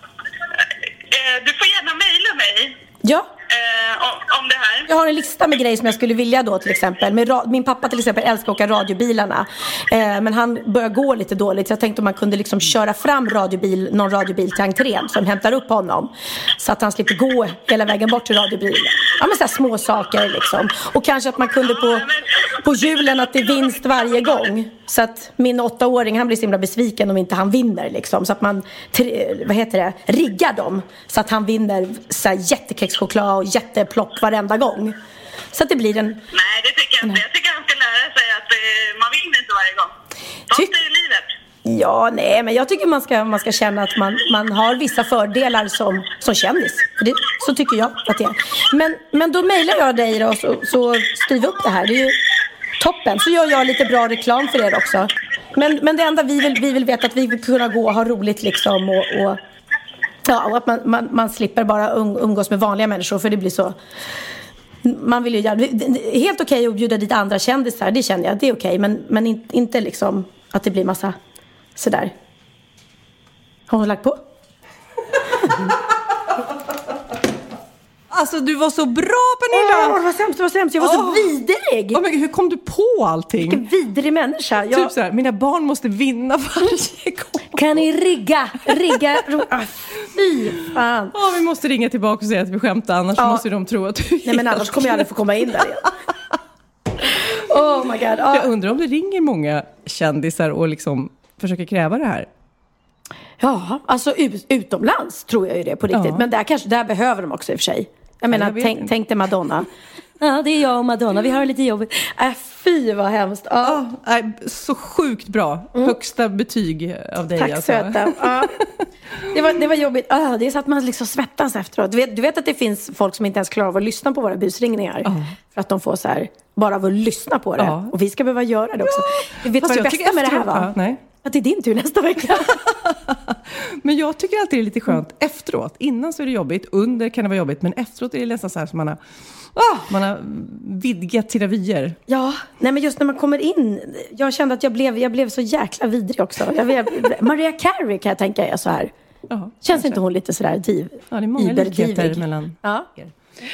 Eh, du får gärna mejla mig. Ja. Eh, om, om det här. Jag har en lista med grejer som jag skulle vilja då till exempel. Med ra- min pappa till exempel älskar att åka radiobilarna. Eh, men han börjar gå lite dåligt. Så jag tänkte om man kunde liksom köra fram radiobil, någon radiobil till entrén som hämtar upp honom. Så att han slipper gå hela vägen bort till radiobilen. Ja, men så här små saker liksom. Och kanske att man kunde på, på julen att det är vinst varje gång. Så att min åttaåring, han blir så himla besviken om inte han vinner liksom. Så att man, vad heter det, riggar dem. Så att han vinner så här jättekexchoklad och jätteplopp varenda gång. Så att det blir en... Nej, det tycker jag inte. Jag tycker han ska lära sig att eh, man vinner inte varje gång. Sånt är ju livet. Ja, nej, men jag tycker man ska, man ska känna att man, man har vissa fördelar som, som kändis. För det, så tycker jag att det är. Men, men då mejlar jag dig då, så, så styr vi upp det här. Det är ju toppen. Så gör jag lite bra reklam för er också. Men, men det enda vi vill, vi vill veta att vi vill kunna gå och ha roligt liksom. Och, och, ja, och att man, man, man slipper bara um, umgås med vanliga människor. För det blir så... Man vill ju göra... Helt okej att bjuda dit andra kändisar, det känner jag. Det är okej, men, men in, inte liksom att det blir massa sådär. Har hon lagt på? Alltså, du var så bra, Pernilla! Åh, oh, vad sämst, vad sämst. Jag var oh. så vidrig. Oh, men hur kom du på allting? Vilken vidrig människa. Jag... Typ såhär, mina barn måste vinna varje gång. Kan ni rigga? Rigga? Ah, fy fan. Ja, oh, vi måste ringa tillbaka och säga att vi skämtar. Annars oh. måste de tro att du är... Nej, men annars kommer jag aldrig få komma in där igen. Oh my god. Ah. Jag undrar om det ringer många kändisar och liksom försöker kräva det här. Ja, alltså ut, utomlands tror jag ju det på riktigt. Ja. Men där, kanske, där behöver de också i och för sig. Jag menar, jag tänk, tänk dig Madonna. Ja, det är jag och Madonna. Vi har lite jobbigt. Äh, fy vad hemskt. Ja. Ja, så sjukt bra. Mm. Högsta betyg av dig. Tack alltså. söta. Ja. Det, var, det var jobbigt. Ah, det är så att man liksom svettas efteråt. Du vet, du vet att det finns folk som inte ens klarar av att lyssna på våra busringningar. Ja. För att de får så här, bara av att lyssna på det. Ja. Och vi ska behöva göra det också. Ja. Du vet Fast vad det bästa med det här var? Ja, nej. Att det är din tur nästa vecka. Men jag tycker alltid det är lite skönt efteråt. Innan så är det jobbigt, under kan det vara jobbigt. Men efteråt är det nästan så här som man har, ah, man har vidgat sina vyer. Ja, nej men just när man kommer in. Jag kände att jag blev, jag blev så jäkla vidrig också. Jag blev, Mariah Carey kan jag tänka är så här. Ja, Känns kanske. Inte hon lite sådär div? Ja, det är många likheter mellan ja. er.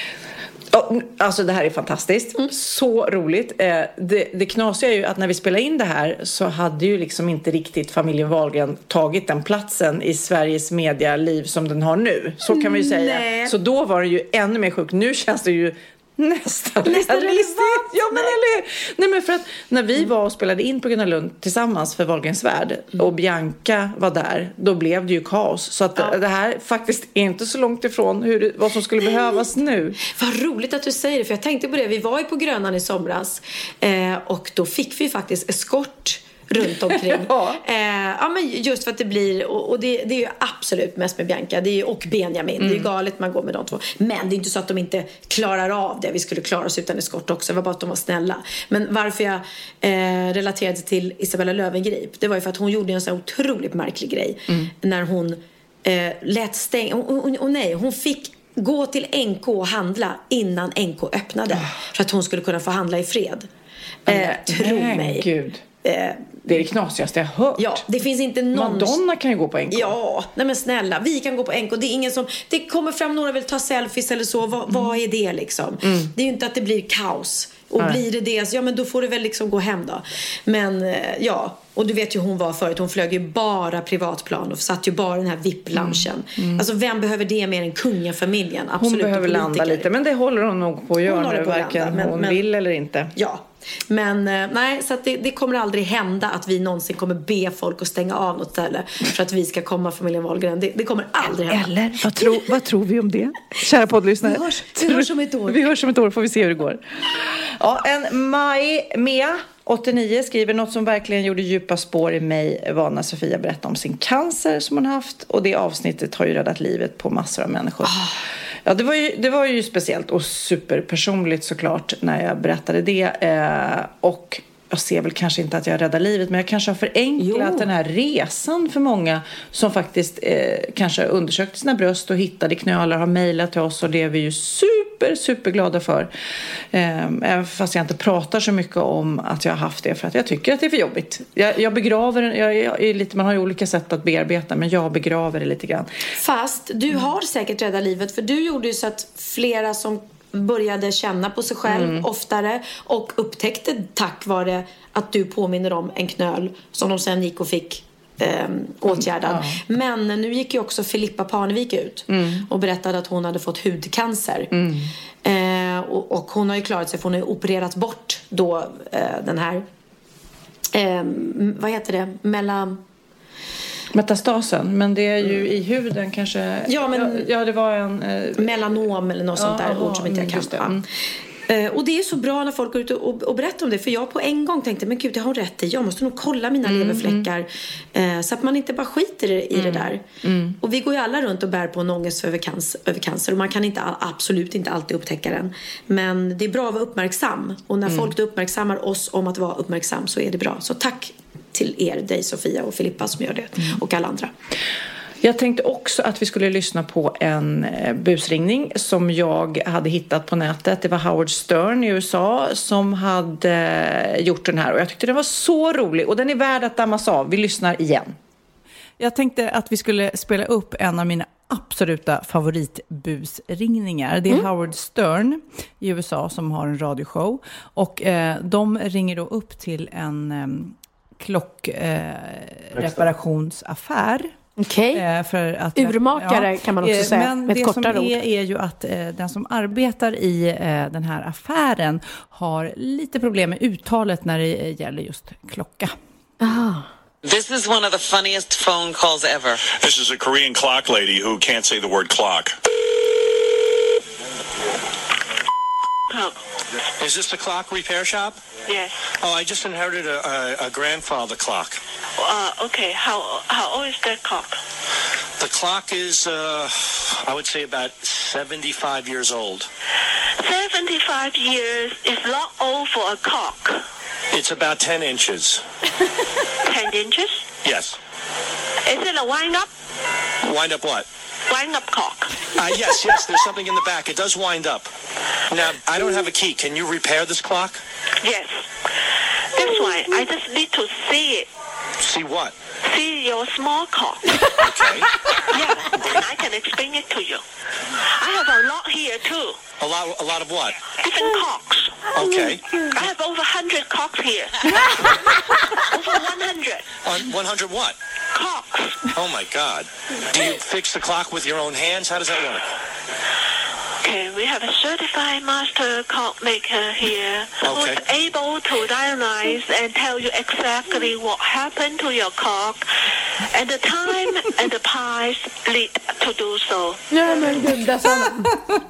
Alltså det här är fantastiskt. Mm. Så roligt. Det, det knasiga är ju att när vi spelade in det här så hade ju liksom inte riktigt familjen Wahlgren tagit den platsen i Sveriges medialiv som den har nu. Så kan vi ju säga. Nej. Så då var det ju ännu mer sjukt. Nu känns det ju nästan realistiskt. Ja, men eller Nej, men för att när vi var och spelade in på Gröna Lund tillsammans för Wahlgrens värld mm. och Bianca var där, då blev det ju kaos. Så att ja. det här faktiskt är inte så långt ifrån hur det, vad som skulle behövas nu. Vad roligt att du säger det, för jag tänkte på det. Vi var ju på Grönan i somras eh, och då fick vi faktiskt eskort runt omkring. ja. Eh, ja, men just för att det blir, och, och det, det är ju absolut mest med Bianca det är ju, och Benjamin. Mm. Det är ju galet man går med de två. Men det är inte så att de inte klarar av det. Vi skulle klara oss utan eskort också. Det var bara att de var snälla. Men varför jag eh, relaterade till Isabella Löwengrip, det var ju för att hon gjorde en så otroligt märklig grej. Mm. När hon eh, lät stänga, och, och, och nej, hon fick gå till N K och handla innan N K öppnade. Oh. För att hon skulle kunna få handla i fred. Eh, tro mig. Gud. Det är det knasigaste jag har hört. Ja, det finns inte någon... Madonna kan ju gå på N K. Ja, nej men snälla, vi kan gå på N K. Det är ingen som... Det kommer fram några vill ta selfies eller så. Va, mm. Vad är det liksom? Mm. Det är ju inte att det blir kaos. Och nej. Blir det det, så, ja men då får det väl liksom gå hem då. Men ja, och du vet ju hon var förut. Hon flög ju bara privatplan och satt ju bara den här V I P-lunchen. Mm. Mm. Alltså vem behöver det mer än kungafamiljen? Absolut. Hon behöver landa lite, men det håller hon nog på att göra nu. Varken landa, men, hon men, vill eller inte. Ja. Men nej, så att det, det kommer aldrig hända att vi någonsin kommer be folk att stänga av något ställe för att vi ska komma familjen Wahlgren. Det, det kommer aldrig hända. Eller, vad, tro, vad tror vi om det? Kära poddlyssnare. Vi hörs, vi hörs om ett år. Vi hörs om ett år, får vi se hur det går. Ja, en Maj Mea åttionio skriver: något som verkligen gjorde djupa spår i mig var när Sofia berättade om sin cancer som hon haft. Och det avsnittet har ju räddat livet på massor av människor. Oh. Ja, det var, ju, det var ju speciellt och superpersonligt såklart när jag berättade det. Eh, och jag ser väl kanske inte att jag räddar livet, men jag kanske har förenklat jo. den här resan för många som faktiskt eh, kanske undersökte sina bröst och hittade knölar, har mejlat till oss, och det är vi ju super, super glada för. Eh, även fast jag inte pratar så mycket om att jag har haft det, för att jag tycker att det är för jobbigt. Jag, jag begraver, jag, jag är lite, man har ju olika sätt att bearbeta, men jag begraver det lite grann. Fast du har säkert räddat livet, för du gjorde ju så att flera som började känna på sig själv mm. oftare och upptäckte tack vare att du påminner om en knöl som de sen gick och fick eh, åtgärdad. Mm. Ja. Men nu gick ju också Filippa Parnevik ut mm. och berättade att hon hade fått hudcancer. Mm. Eh, och, och hon har ju klarat sig, för hon har ju opererat bort då eh, den här eh, vad heter det? Mellan... Metastasen, men det är ju i huden kanske. Ja, men ja, ja det var en eh... melanom eller något ja, sånt där aha, ord som inte jag kan. Det. Mm. Uh, och det är så bra när folk går ut och, och, och berättar om det, för jag på en gång tänkte, men gud, jag har rätt i, jag måste nog kolla mina mm, leverfläckar mm. Uh, så att man inte bara skiter i mm. det där. Mm. Och vi går ju alla runt och bär på en ångest över cancer, över cancer och man kan inte absolut inte alltid upptäcka den, men det är bra att vara uppmärksam, och när mm. folk då uppmärksammar oss om att vara uppmärksam, så är det bra. Så tack till er, dig Sofia och Filippa som gör det mm. och alla andra. Jag tänkte också att vi skulle lyssna på en busringning som jag hade hittat på nätet. Det var Howard Stern i U S A som hade gjort den här, och jag tyckte den var så rolig, och den är värd att dammas av. Vi lyssnar igen. Jag tänkte att vi skulle spela upp en av mina absoluta favoritbusringningar. Det är mm. Howard Stern i U S A som har en radioshow, och eh, de ringer då upp till en eh, klockreparationsaffär. Eh, Okej. Eh, för att, Urmakare kan man också Eh, säga, Men med ett det som kortare ord. är, är ju att eh, den som arbetar i eh, den här affären har lite problem med uttalet när det eh, gäller just klocka. Ah. This is one of the funniest phone calls ever. This is a Korean clock lady who can't say the word clock. Oh, Is this the clock repair shop? yes. Oh, I just inherited a, a, a grandfather clock. Uh, okay, how how old is that clock? The clock is, uh, I would say about seventy-five years old. seventy-five years is not old for a clock. It's about ten inches. ten inches? Yes. Is it a wind-up? Wind up what? Wind-up clock. Uh, yes, yes, there's something in the back. It does wind up. Now, I don't have a key. Can you repair this clock? Yes. That's why I just need to see it. See what? See your small clock. Okay. Yeah, then I can explain it to you. I have a lot here too. A lot, a lot of what? Different clocks. Okay. I have over one hundred clocks here. Over one hundred. On one hundred what? Clocks. Oh my God. Do you fix the clock with your own hands? How does that work? Okay, we have a certified master clock maker here Okay. who's able to diagnose and tell you exactly what happened to your clock and the time and the price lead to do so. Nej men gud, där sa man.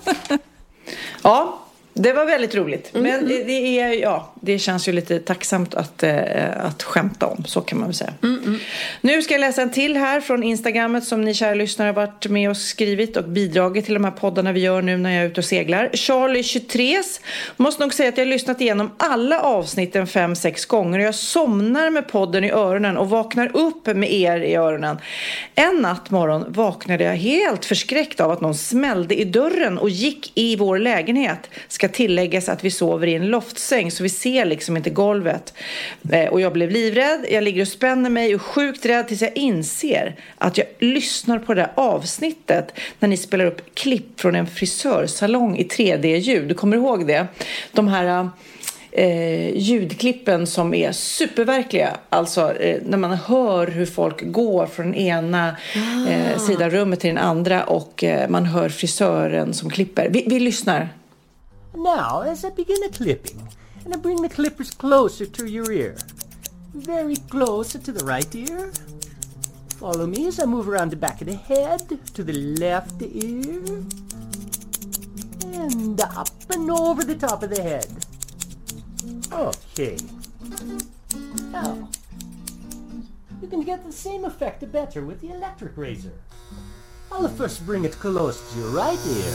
Ja, det var väldigt roligt. Men det, det, är, ja, det känns ju lite tacksamt att, eh, att skämta om, så kan man väl säga. Mm, mm. Nu ska jag läsa en till här från Instagrammet som ni kära lyssnare har varit med och skrivit och bidragit till de här poddarna vi gör nu när jag är ute och seglar. Charlie tjugotre måste nog säga att jag har lyssnat igenom alla avsnitten fem, sex gånger och jag somnar med podden i öronen och vaknar upp med er i öronen. En natt morgon vaknade jag helt förskräckt av att någon smällde i dörren och gick i vår lägenhet. Ska tilläggas att vi sover i en loftsäng så vi ser liksom inte golvet. Eh, och jag blev livrädd. Jag ligger och spänner mig och sjukt rädd tills jag inser att jag lyssnar på det där avsnittet när ni spelar upp klipp från en frisörsalong i tre D-ljud. Du kommer ihåg det? De här eh, ljudklippen som är superverkliga. Alltså eh, när man hör hur folk går från den ena eh, sidan rummet till den andra och eh, man hör frisören som klipper. Vi, vi lyssnar. Now, as I begin the clipping, and I bring the clippers closer to your ear. Very closer to the right ear. Follow me as I move around the back of the head, to the left ear. And up and over the top of the head. Okay. Now, you can get the same effect better with the electric razor. I'll first bring it close to your right ear.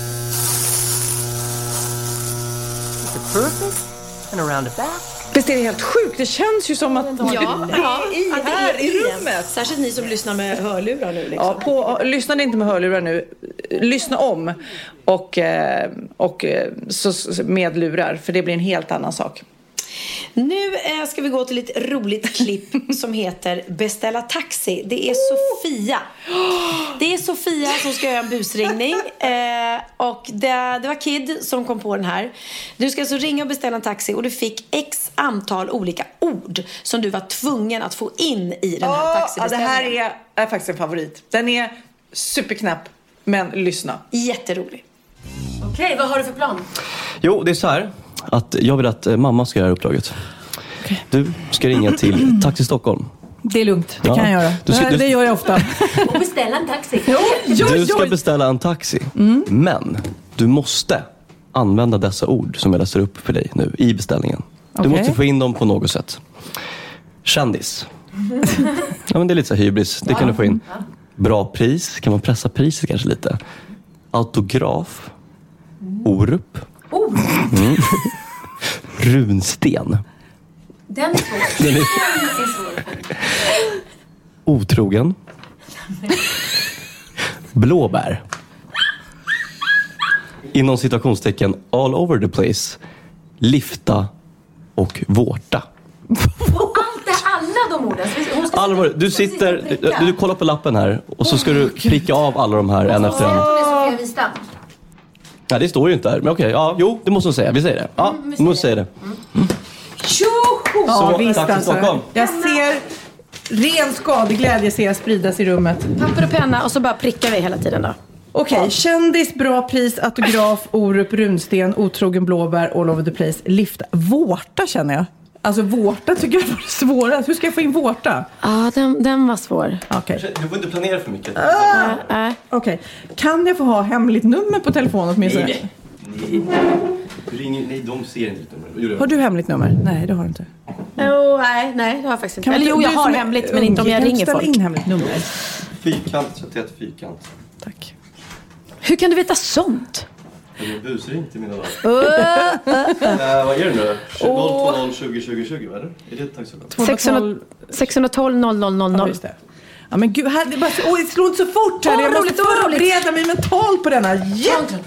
Perfect. And around the back. Visst är det helt sjukt? Det känns ju som att Ja, ja, det är i, att det här är i i rummet. Särskilt ni som lyssnar med hörlurar nu liksom. Ja, på, lyssna inte med hörlurar nu. Lyssna om och, och så, med lurar. För det blir en helt annan sak. Nu eh, ska vi gå till ett roligt klipp som heter Beställa taxi. Det är Sofia. Det är Sofia som ska göra en busringning. Eh, och det, det var Kid som kom på den här. Du ska alltså ringa och beställa en taxi och du fick x antal olika ord som du var tvungen att få in i den här oh, taxibeställningen. Ja, det här är, är faktiskt en favorit. Den är superknapp, men lyssna. Jätterolig. Okej, okay, vad har du för plan? Jo, det är så här att jag vill att mamma ska göra uppdraget. Okay. Du ska ringa till Taxi Stockholm. Det är lugnt, det ja. kan jag göra. Du ska, det, det gör jag ofta. Och beställa en taxi. Jo, jo, du ska beställa en taxi. Mm. Men du måste använda dessa ord som jag läser upp för dig nu i beställningen. Du okay. måste få in dem på något sätt. Kändis. Ja, men det är lite så hybris. Det kan du få in. Bra pris. Kan man pressa priset kanske lite? Autograf. Orup. Mm. Runsten. Den är svår. Den är, är svår. Otrogen. Blåbär. Inom citationstecken all over the place. Lifta och vårta. Och allt är alla de orden. Allvar, du sitter, du, du kollar på lappen här och så ska du pricka av alla de här en efter en. Sofia Wistam. Nej, det står ju inte där. Men okej, ja, jo, det måste hon säga. Vi säger det. Ja, mm, vi måste säga det. Mm. Tjoho! Så, ja, visst, tack till alltså. Stockholm. Jag ser Ren skadeglädje ser jag spridas i rummet. Papper och penna och så bara prickar vi hela tiden då. Okej, okay. Kändis, bra pris, autograf, Orup, runsten, otrogen blåbär, all over the place, lifta. Vårta känner jag. Alltså vårta tycker jag var svårast. Hur ska jag få in vårta? Ja, den, den var svår. Okej. Okay. Du får inte planera för mycket. Ah! Äh. Okej. Okay. Kan jag få ha hemligt nummer på telefonen åtminstone? Nej. Nej. Du ringer, nej, de ser inte nummer. Har du hemligt nummer? Nej, det har du inte. Oh, nej, nej, det har jag faktiskt inte. Eller jo, jag har hemligt, men inte om jag ringer folk. Kan in hemligt nummer? Fyrkant, så det är ett fyrkant. Tack. Hur kan du veta sånt? Jag är busring till mina dagar. uh, vad är det nu? noll två noll tjugo tjugo tjugo, eller? Är det taxametern? sex ett noll noll noll noll noll. Ja, ja, men gud, här, det, bara, oh, det slår inte så fort här. Oh, jag måste roligt, förbereda mig mentalt på denna. Jätte...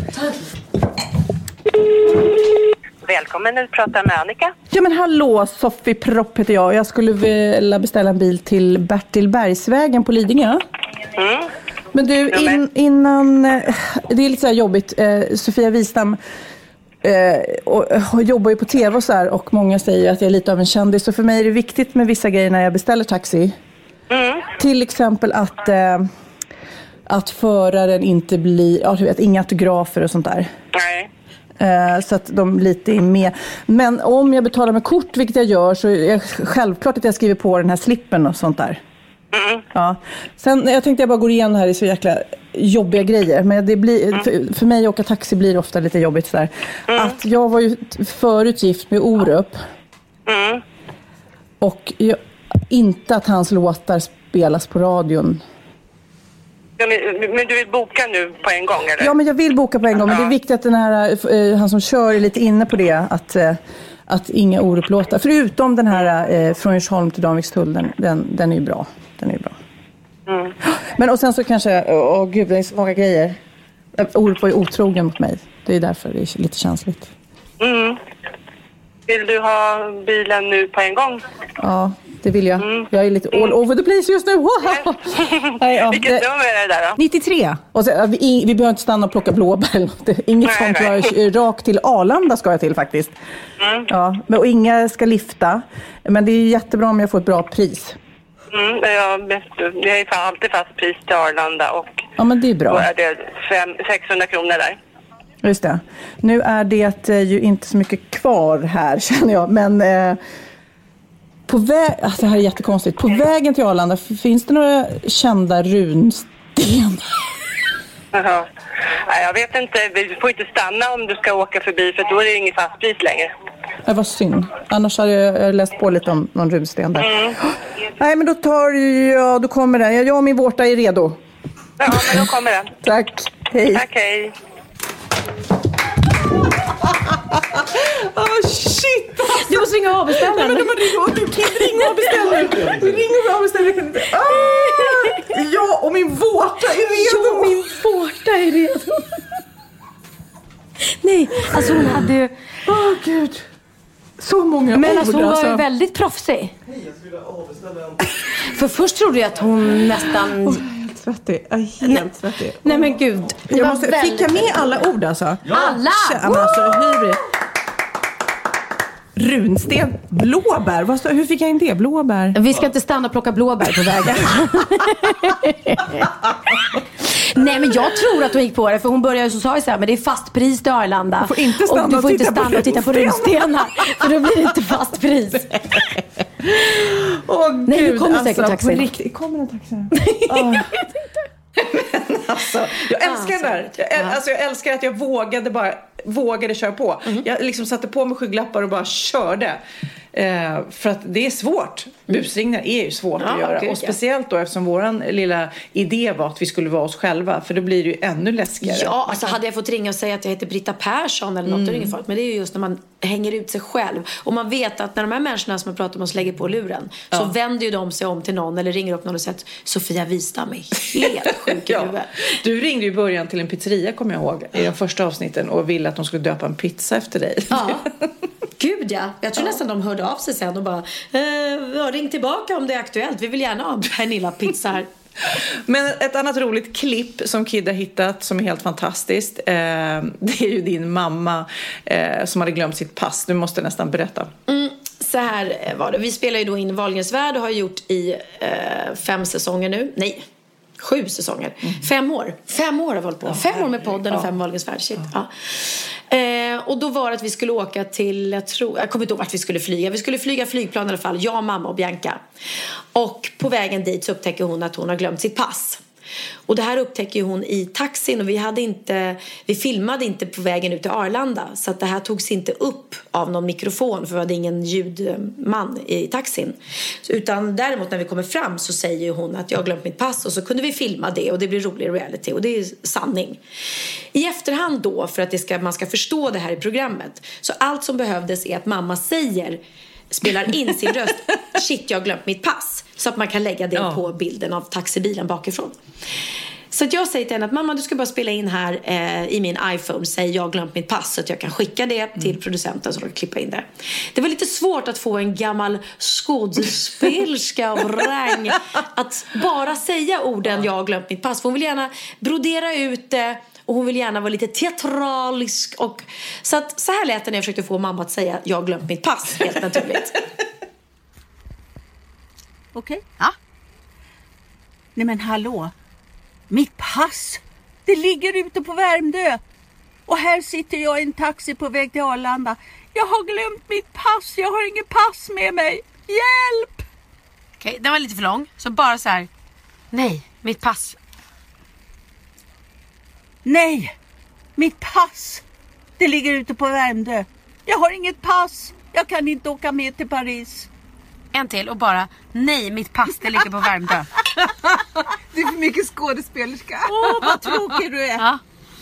Välkommen, du pratar med Annika. Ja men hallå, Sofie Propp heter jag. Jag skulle vilja beställa en bil till Bertil Bergsvägen på Lidingö. Mm. Men du, in, innan... Det är lite så här jobbigt. Eh, Sofia Wistam eh, och, och jobbar ju på tv och så här. Och många säger att jag är lite av en kändis. Så för mig är det viktigt med vissa grejer när jag beställer taxi. Mm. Till exempel att... Eh, att föraren inte blir... Ja, du vet, inga autografer och sånt där. Nej. Så att de lite är med. Men om jag betalar med kort, vilket jag gör, så är det självklart att jag skriver på den här slippen och sånt där. Mm. Ja. Sen, jag tänkte jag bara går igenom här i så jäkla jobbiga grejer. Men det blir, mm. för, för mig att åka taxi blir ofta lite jobbigt så där. Mm. Att jag var ju förut gift med Orup. Mm. Och jag, inte att hans låtar spelas på radion. Ja, men, men du vill boka nu på en gång, eller? Ja, men jag vill boka på en gång. Men det är viktigt att den här, eh, han som kör är lite inne på det. Att, eh, att inga Orup-låtar. Förutom den här eh, från Djursholm till Danvikstull. Den, den, den är ju bra. Den är ju bra. Mm. Men och sen så kanske, åh oh, gud, det är så många grejer. Orup var ju otrogen mot mig. Det är därför det är lite känsligt. Mm. Vill du ha bilen nu på en gång? Ja, det vill jag. Mm. Jag är lite all over the place just nu. Wow. Nej, ja. Vilket nummer är det där då? nittiotre. Och så, vi, vi behöver inte stanna och plocka blåbär. Inget nej, sånt. Nej. Jag, rakt till Arlanda ska jag till faktiskt. Mm. Ja, och inga ska lifta. Men det är jättebra om jag får ett bra pris. Mm, jag, jag är alltid fast pris till Arlanda och ja, men det är bra. Då är det fem, sexhundra kronor där. Just det. Nu är det ju inte så mycket kvar här känner jag. Men eh, på väg, alltså det här är jättekonstigt. På vägen till Arlanda, finns det några kända runstenar? Jaha. Nej, jag vet inte. Vi får inte stanna om du ska åka förbi för då är det ingen fast pris längre. Det var synd. Annars hade jag läst på lite om någon runsten där. Mm. Nej, men då tar jag, då kommer den. Jag och min vårta är redo. Ja, men då kommer den. Tack. Hej. Tack, hej. Åh, oh, shit! Du måste ringa och avbeställa. Nej, men de har ringt. Du kan ringa och avbeställa. Ring och avbeställa. Ah! Ja, och min vårta är redo. Ja, min vårta är redo. Nej, alltså hon hade ju... Åh, oh, gud. Så många men ord, alltså hon var alltså. ju väldigt proffsig. Nej, jag skulle avbeställa en. För först trodde jag att hon nästan... Oh, helt svettig. Jag är helt svettig. Nej, men gud. Jag måste... Fick jag med alla ord alltså? Ja. Alla! Ja, men alltså, hur... Runsten, blåbär. Vad så, hur fick jag in det? Blåbär? Vi ska inte stanna och plocka blåbär på vägen. Nej, men jag tror att hon gick på det. För hon började så sa ju så här, men det är fast pris till Arlanda. Du får inte stanna och du får och inte titta stanna på och titta på runstenar. För då blir det inte fast pris. Åh, gud. Nej, nu kommer alltså, säkert taxin. På riktigt, kommer en taxi? Oh. Men alltså, jag älskar ah, det där. Jag, äl, alltså, jag älskar att jag vågade bara vågade köra på. Mm. Jag liksom satte på mig skygglappar och bara körde. Eh, för att det är svårt. Busringningar är ju svårt ja, att göra. Gud, och speciellt då eftersom våran lilla idé var att vi skulle vara oss själva. För då blir det ju ännu läskigare. Ja, alltså hade jag fått ringa och säga att jag heter Britta Persson eller något, mm. är det ingen fart. Men det är ju just när man hänger ut sig själv. Och man vet att när de här människorna som jag pratar om oss lägger på luren. Ja. Så vänder ju de sig om till någon eller ringer upp någon och säger att Sofia Wistam är helt sjuk i ja. huvudet. Du ringde ju i början till en pizzeria, kommer jag ihåg, i de första avsnitten och ville att de skulle döpa en pizza efter dig. Ja. Gud ja, jag tror ja. nästan de hörde av sig sen och bara eh, ring tillbaka om det är aktuellt. Vi vill gärna ha Pernilla-pizza här. Men ett annat roligt klipp som Kid har hittat som är helt fantastiskt, eh, det är ju din mamma eh, som hade glömt sitt pass. Du måste nästan berätta. Mm. så här var det. Vi spelar ju då in Wahlgrens värld och har gjort i eh, fem säsonger nu. Nej, sju säsonger. Mm. Fem år. Fem år har vi hållit på. Ja, fem år med podden och fem Wahlgrens värld. Shit. Ja. Eh, och då var det att vi skulle åka till, jag tror, jag kommer inte ihåg vart vi skulle flyga. Vi skulle flyga flygplan i alla fall, jag, mamma och Bianca. Och på vägen dit så upptäcker hon att hon har glömt sitt pass. Och det här upptäcker hon i taxin, och vi hade inte, vi filmade inte på vägen ut till Arlanda, så att det här togs inte upp av någon mikrofon, för vi hade ingen ljudman i taxin. Utan däremot när vi kommer fram så säger hon att jag har glömt mitt pass, och så kunde vi filma det, och det blir rolig reality, och det är sanning. I efterhand då, för att det ska, man ska förstå det här i programmet, så allt som behövdes är att mamma säger, spelar in sin röst, shit, jag har glömt mitt pass, så att man kan lägga det ja. på bilden av taxibilen bakifrån. Så att jag säger till henne att mamma, du ska bara spela in här eh, i min iPhone, säg jag har glömt mitt pass, så att jag kan skicka det till mm. producenten så de kan klippa in det. Det var lite svårt att få en gammal skådespelerska av rang att bara säga orden jag har glömt mitt pass. För hon vill gärna brodera ut det, och hon vill gärna vara lite teatralisk. Och, så, att, så här lät det när jag försökte få mamma att säga jag har glömt mitt pass, helt naturligt. Okej. Okay. Ja. Nej men hallå. Mitt pass. Det ligger ute på Värmdö. Och här sitter jag i en taxi på väg till Arlanda. Jag har glömt mitt pass. Jag har ingen pass med mig. Hjälp! Okej, okay, den var lite för lång. Så bara så här. Nej, mitt pass. Nej, mitt pass. Det ligger ute på Värmdö. Jag har inget pass. Jag kan inte åka med till Paris. En till och bara, nej, mitt pass, det ligger på Värmdö. Det är för mycket skådespelerska. Åh, oh, vad tråkig du är. Ja.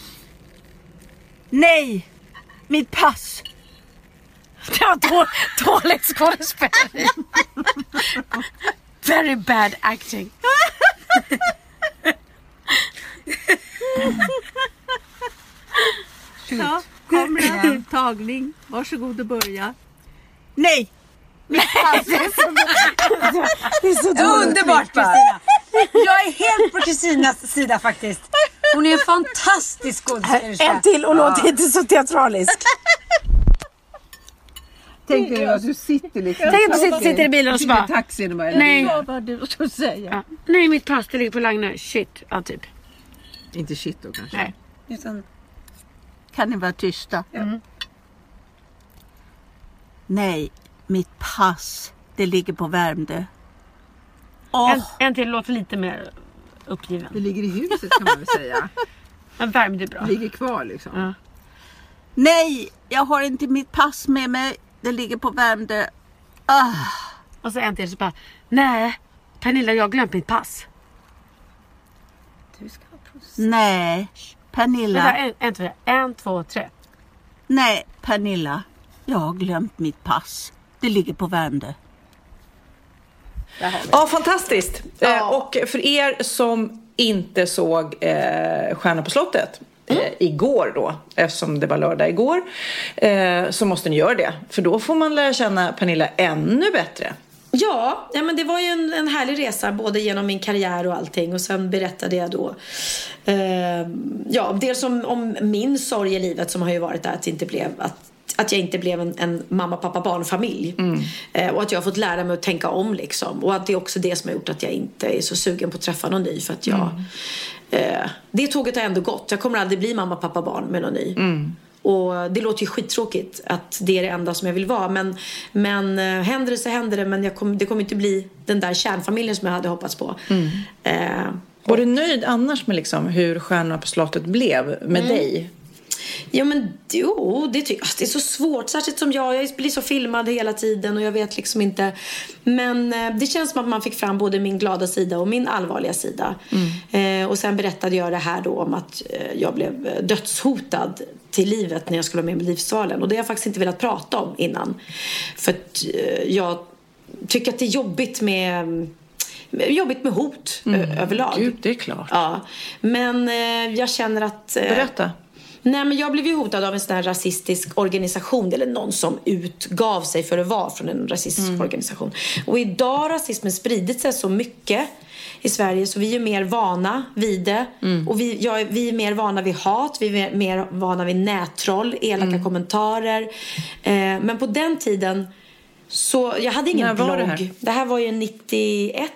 Nej, mitt pass. Det var då, dåligt skådespeleri. Very bad acting. Ja, kommer en tagning. Varsågod och börja. Nej. Det är så, det är så underbart, Kristina. Jag är helt på Kristinas sida faktiskt. Hon är en fantastisk skådespelerska. En till och låt ja. inte så teatralisk. Tänk dig att du sitter liksom. Tänk att du sitter, sitter i bilen och så bara taxin och bara, nej. Vad var du ska säga? Ja. Nej, mitt pass det ligger på Lagna. Shit, ja typ. Inte shit då kanske. Nej. Utan... Kan ni vara tysta? Mm. Nej, mitt pass, det ligger på Värmdö. Oh. En, en till låter lite mer uppgiven. Det ligger i huset kan man väl säga. En Värmdö är bra. Det ligger kvar liksom. Ja. Nej, jag har inte mitt pass med mig. Det ligger på Värmdö. Ah. Och så en till så bara, nej, Pernilla, jag har glömt mitt pass. Du ska ha process. Nej, Pernilla. Vänta, en, en, två, en, två, tre. Nej, Pernilla. Jag har glömt mitt pass. Det ligger på Värmdö. Ja, fantastiskt. Ja. Eh, och för er som inte såg eh, Stjärna på slottet mm. eh, igår då, eftersom det var lördag igår, eh, så måste ni göra det. För då får man lära känna Pernilla ännu bättre. Ja, ja men det var ju en, en härlig resa både genom min karriär och allting. Och sen berättade jag då eh, ja, dels om, om min sorg i livet som har ju varit där att det inte blev att Att jag inte blev en, en mamma, pappa, barnfamilj. Mm. Eh, och att jag har fått lära mig att tänka om liksom. Och att det är också det som har gjort att jag inte är så sugen på att träffa någon ny. För att jag... Mm. Eh, det tåget har ändå gått. Jag kommer aldrig bli mamma, pappa, barn med någon ny. Mm. Och det låter ju skittråkigt att det är det enda som jag vill vara. Men, men eh, händer det så händer det. Men jag kom, det kommer inte bli den där kärnfamiljen som jag hade hoppats på. Mm. Eh, Var du nöjd annars med liksom hur Stjärnorna på slottet blev med mm. dig? Ja men jo, det, ty- alltså, det är så svårt. Särskilt som jag, jag blir så filmad hela tiden. Och jag vet liksom inte. Men eh, det känns som att man fick fram både min glada sida och min allvarliga sida. Mm. eh, Och sen berättade jag det här då om att eh, jag blev dödshotad till livet när jag skulle vara med med Livsvalen. Och det har jag faktiskt inte velat prata om innan. För att eh, jag tycker att det är jobbigt med... Jobbigt med hot mm. ö- överlag. Gud, det är klart. Ja. Men eh, jag känner att... Eh, Berätta. Nej, men jag blev ju hotad av en sån här rasistisk organisation. Eller någon som utgav sig för att vara från en rasistisk mm. organisation. Och idag har rasismen spridit sig så mycket i Sverige. Så vi är mer vana vid det. Mm. Och vi, ja, vi är mer vana vid hat. Vi är mer vana vid nättroll, elaka mm. kommentarer. Eh, men på den tiden Så jag hade ingen När blogg. var det här? Det här var ju nittioett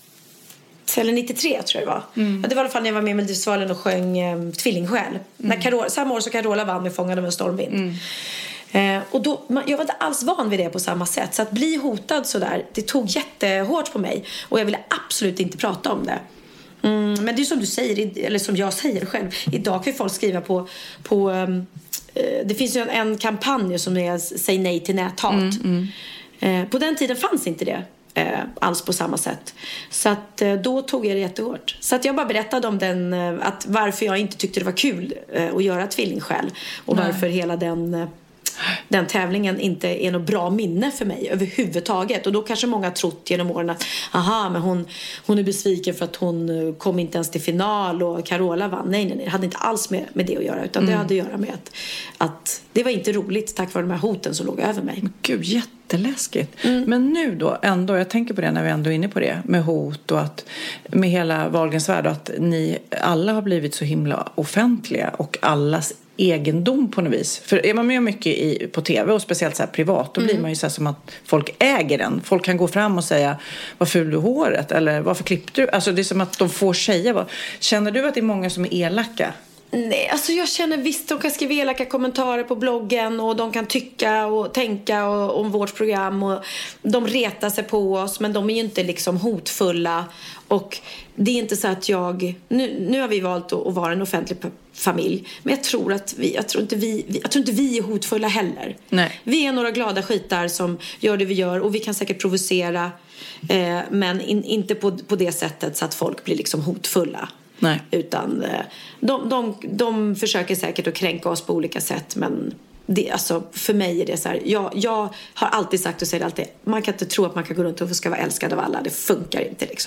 eller nittiotre tror jag det var. Mm. Ja, det var i alla fall när jag var med i Melodifestivalen och sjöng eh, Tvillingsjäl. Mm. När Carola, samma år så Carola vann med Fångad av en stormvind. Mm. Eh, och då, man, jag var inte alls van vid det på samma sätt. Så att bli hotad sådär, det tog jättehårt på mig. Och jag ville absolut inte prata om det. Mm, men det är som du säger, eller som jag säger själv. Idag kan folk skriva på... på um, eh, det finns ju en, en kampanj som är Säg nej till näthat. Mm, mm. Eh, på den tiden fanns inte det. Eh, alls på samma sätt. Så att eh, då tog jag det jättehårt. Så att jag bara berättade om den, eh, att varför jag inte tyckte det var kul eh, att göra Tvillingsjäl. Och Nej. varför hela den, eh, den tävlingen inte är något bra minne för mig överhuvudtaget. Och då kanske många trott genom åren att aha, men hon, hon är besviken för att hon kom inte ens till final och Carola vann. Nej, nej, nej. Det hade inte alls med, med det att göra. Utan mm. det hade att göra med att, att det var inte roligt tack vare de här hoten som låg över mig. Men gud, jätteläskigt. Mm. Men nu då, ändå, jag tänker på det när vi ändå är inne på det. Med hot och att med hela Wahlgrens värld. Att ni alla har blivit så himla offentliga. Och allas egendom på något vis. För är man med mycket i, på tv och speciellt så här privat, då mm. blir man ju så här som att folk äger den. Folk kan gå fram och säga, vad ful du håret, eller varför klippte du? Alltså det är som att de får säga vad. Känner du att det är många som är elaka? Nej, alltså jag känner visst, de kan skriva elaka kommentarer på bloggen och de kan tycka och tänka och, om vårt program och de retar sig på oss, men de är ju inte liksom hotfulla. Och det är inte så att jag nu, nu har vi valt att, att vara en offentlig familj, men jag tror att vi jag tror inte vi jag tror inte vi är hotfulla heller. Nej. Vi är några glada skitar som gör det vi gör och vi kan säkert provocera eh, men in, inte på, på det sättet så att folk blir liksom hotfulla. Nej. Utan de, de, de försöker säkert att kränka oss på olika sätt, men det, alltså, för mig är det så här, jag, jag har alltid sagt och säger alltid, man kan inte tro att man kan gå runt och ska vara älskad av alla, det funkar inte liksom.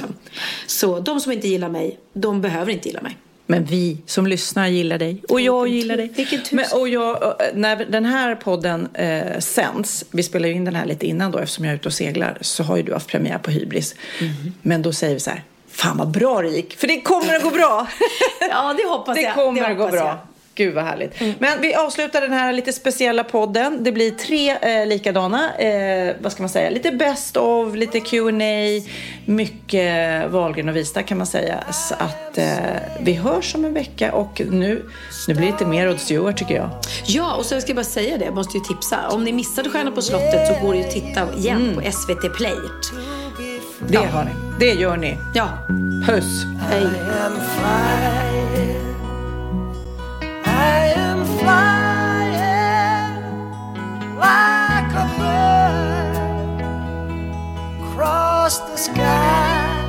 Så de som inte gillar mig, de behöver inte gilla mig. Men vi som lyssnar gillar dig. Och jag gillar dig. Vilken tur. Men, och jag, när den här podden eh, sänds, vi spelar ju in den här lite innan då, eftersom jag är ute och seglar, så har ju du haft premiär på Hybris. Mm. Men då säger vi så här, fan vad bra det gick. För det kommer att gå bra. Ja, det hoppas det jag. Kommer det att gå bra. Jag. Gud vad härligt. Mm. Men vi avslutar den här lite speciella podden. Det blir tre eh, likadana. Eh, vad ska man säga? Lite best of, lite Q and A. Mycket Wahlgren och Wistar kan man säga. Så att eh, vi hörs om en vecka. Och nu, nu blir det lite mer Rod Stewart tycker jag. Ja, och så ska jag bara säga det. Jag måste ju tipsa. Om ni missade Stjärna på slottet så går det ju att titta igen mm. på S V T Play. Det ja. har ni. Det gör ni. Ja. Puss. Hej. I am flying like a bird across the sky.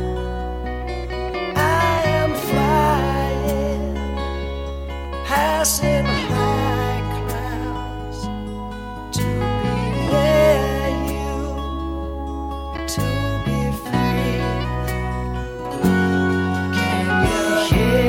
I am flying, passing high clouds to be near you, to be free. Can you hear?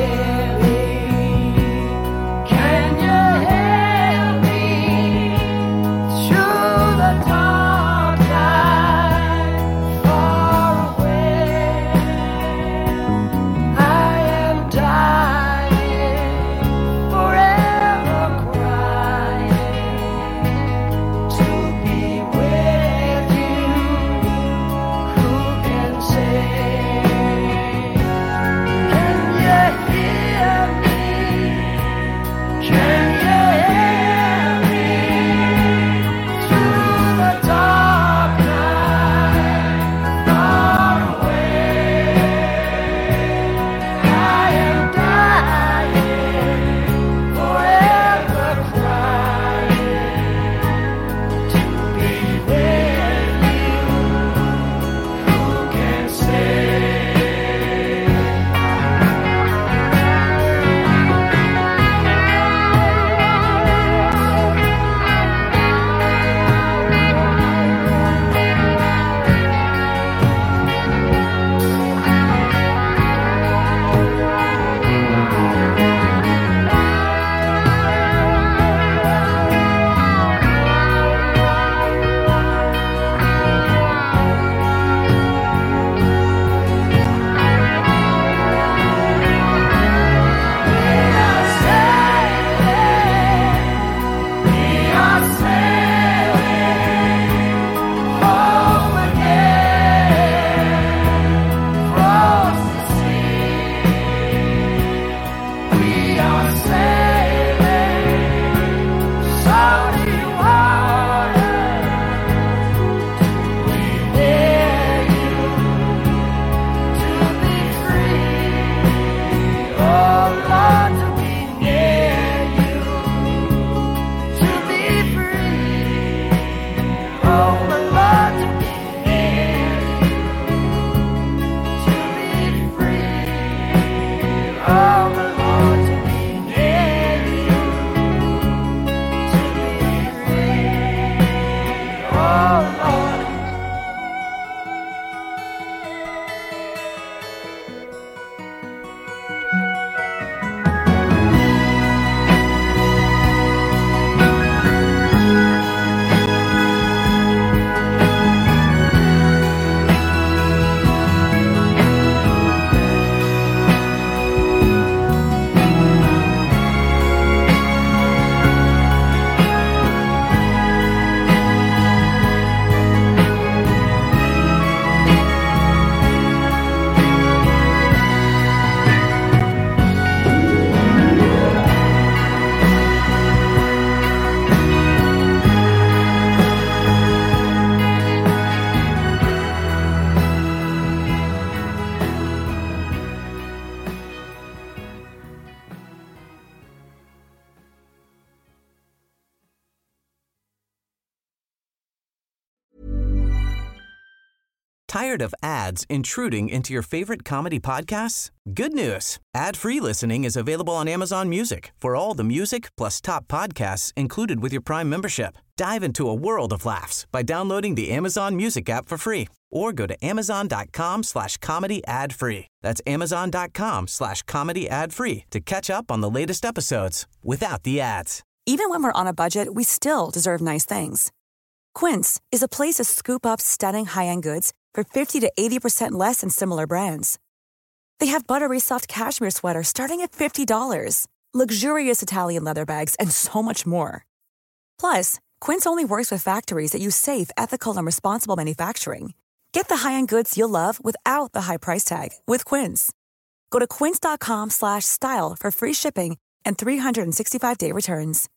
Tired of ads intruding into your favorite comedy podcasts? Good news. Ad-free listening is available on Amazon Music for all the music plus top podcasts included with your Prime membership. Dive into a world of laughs by downloading the Amazon Music app for free or go to amazon.com slash comedy ad free. That's amazon.com slash comedy ad free to catch up on the latest episodes without the ads. Even when we're on a budget, we still deserve nice things. Quince is a place to scoop up stunning high-end goods for fifty to eighty percent less than similar brands. They have buttery soft cashmere sweaters starting at fifty dollars, luxurious Italian leather bags, and so much more. Plus, Quince only works with factories that use safe, ethical, and responsible manufacturing. Get the high-end goods you'll love without the high price tag with Quince. Go to quince.com slash style for free shipping and three sixty-five day returns.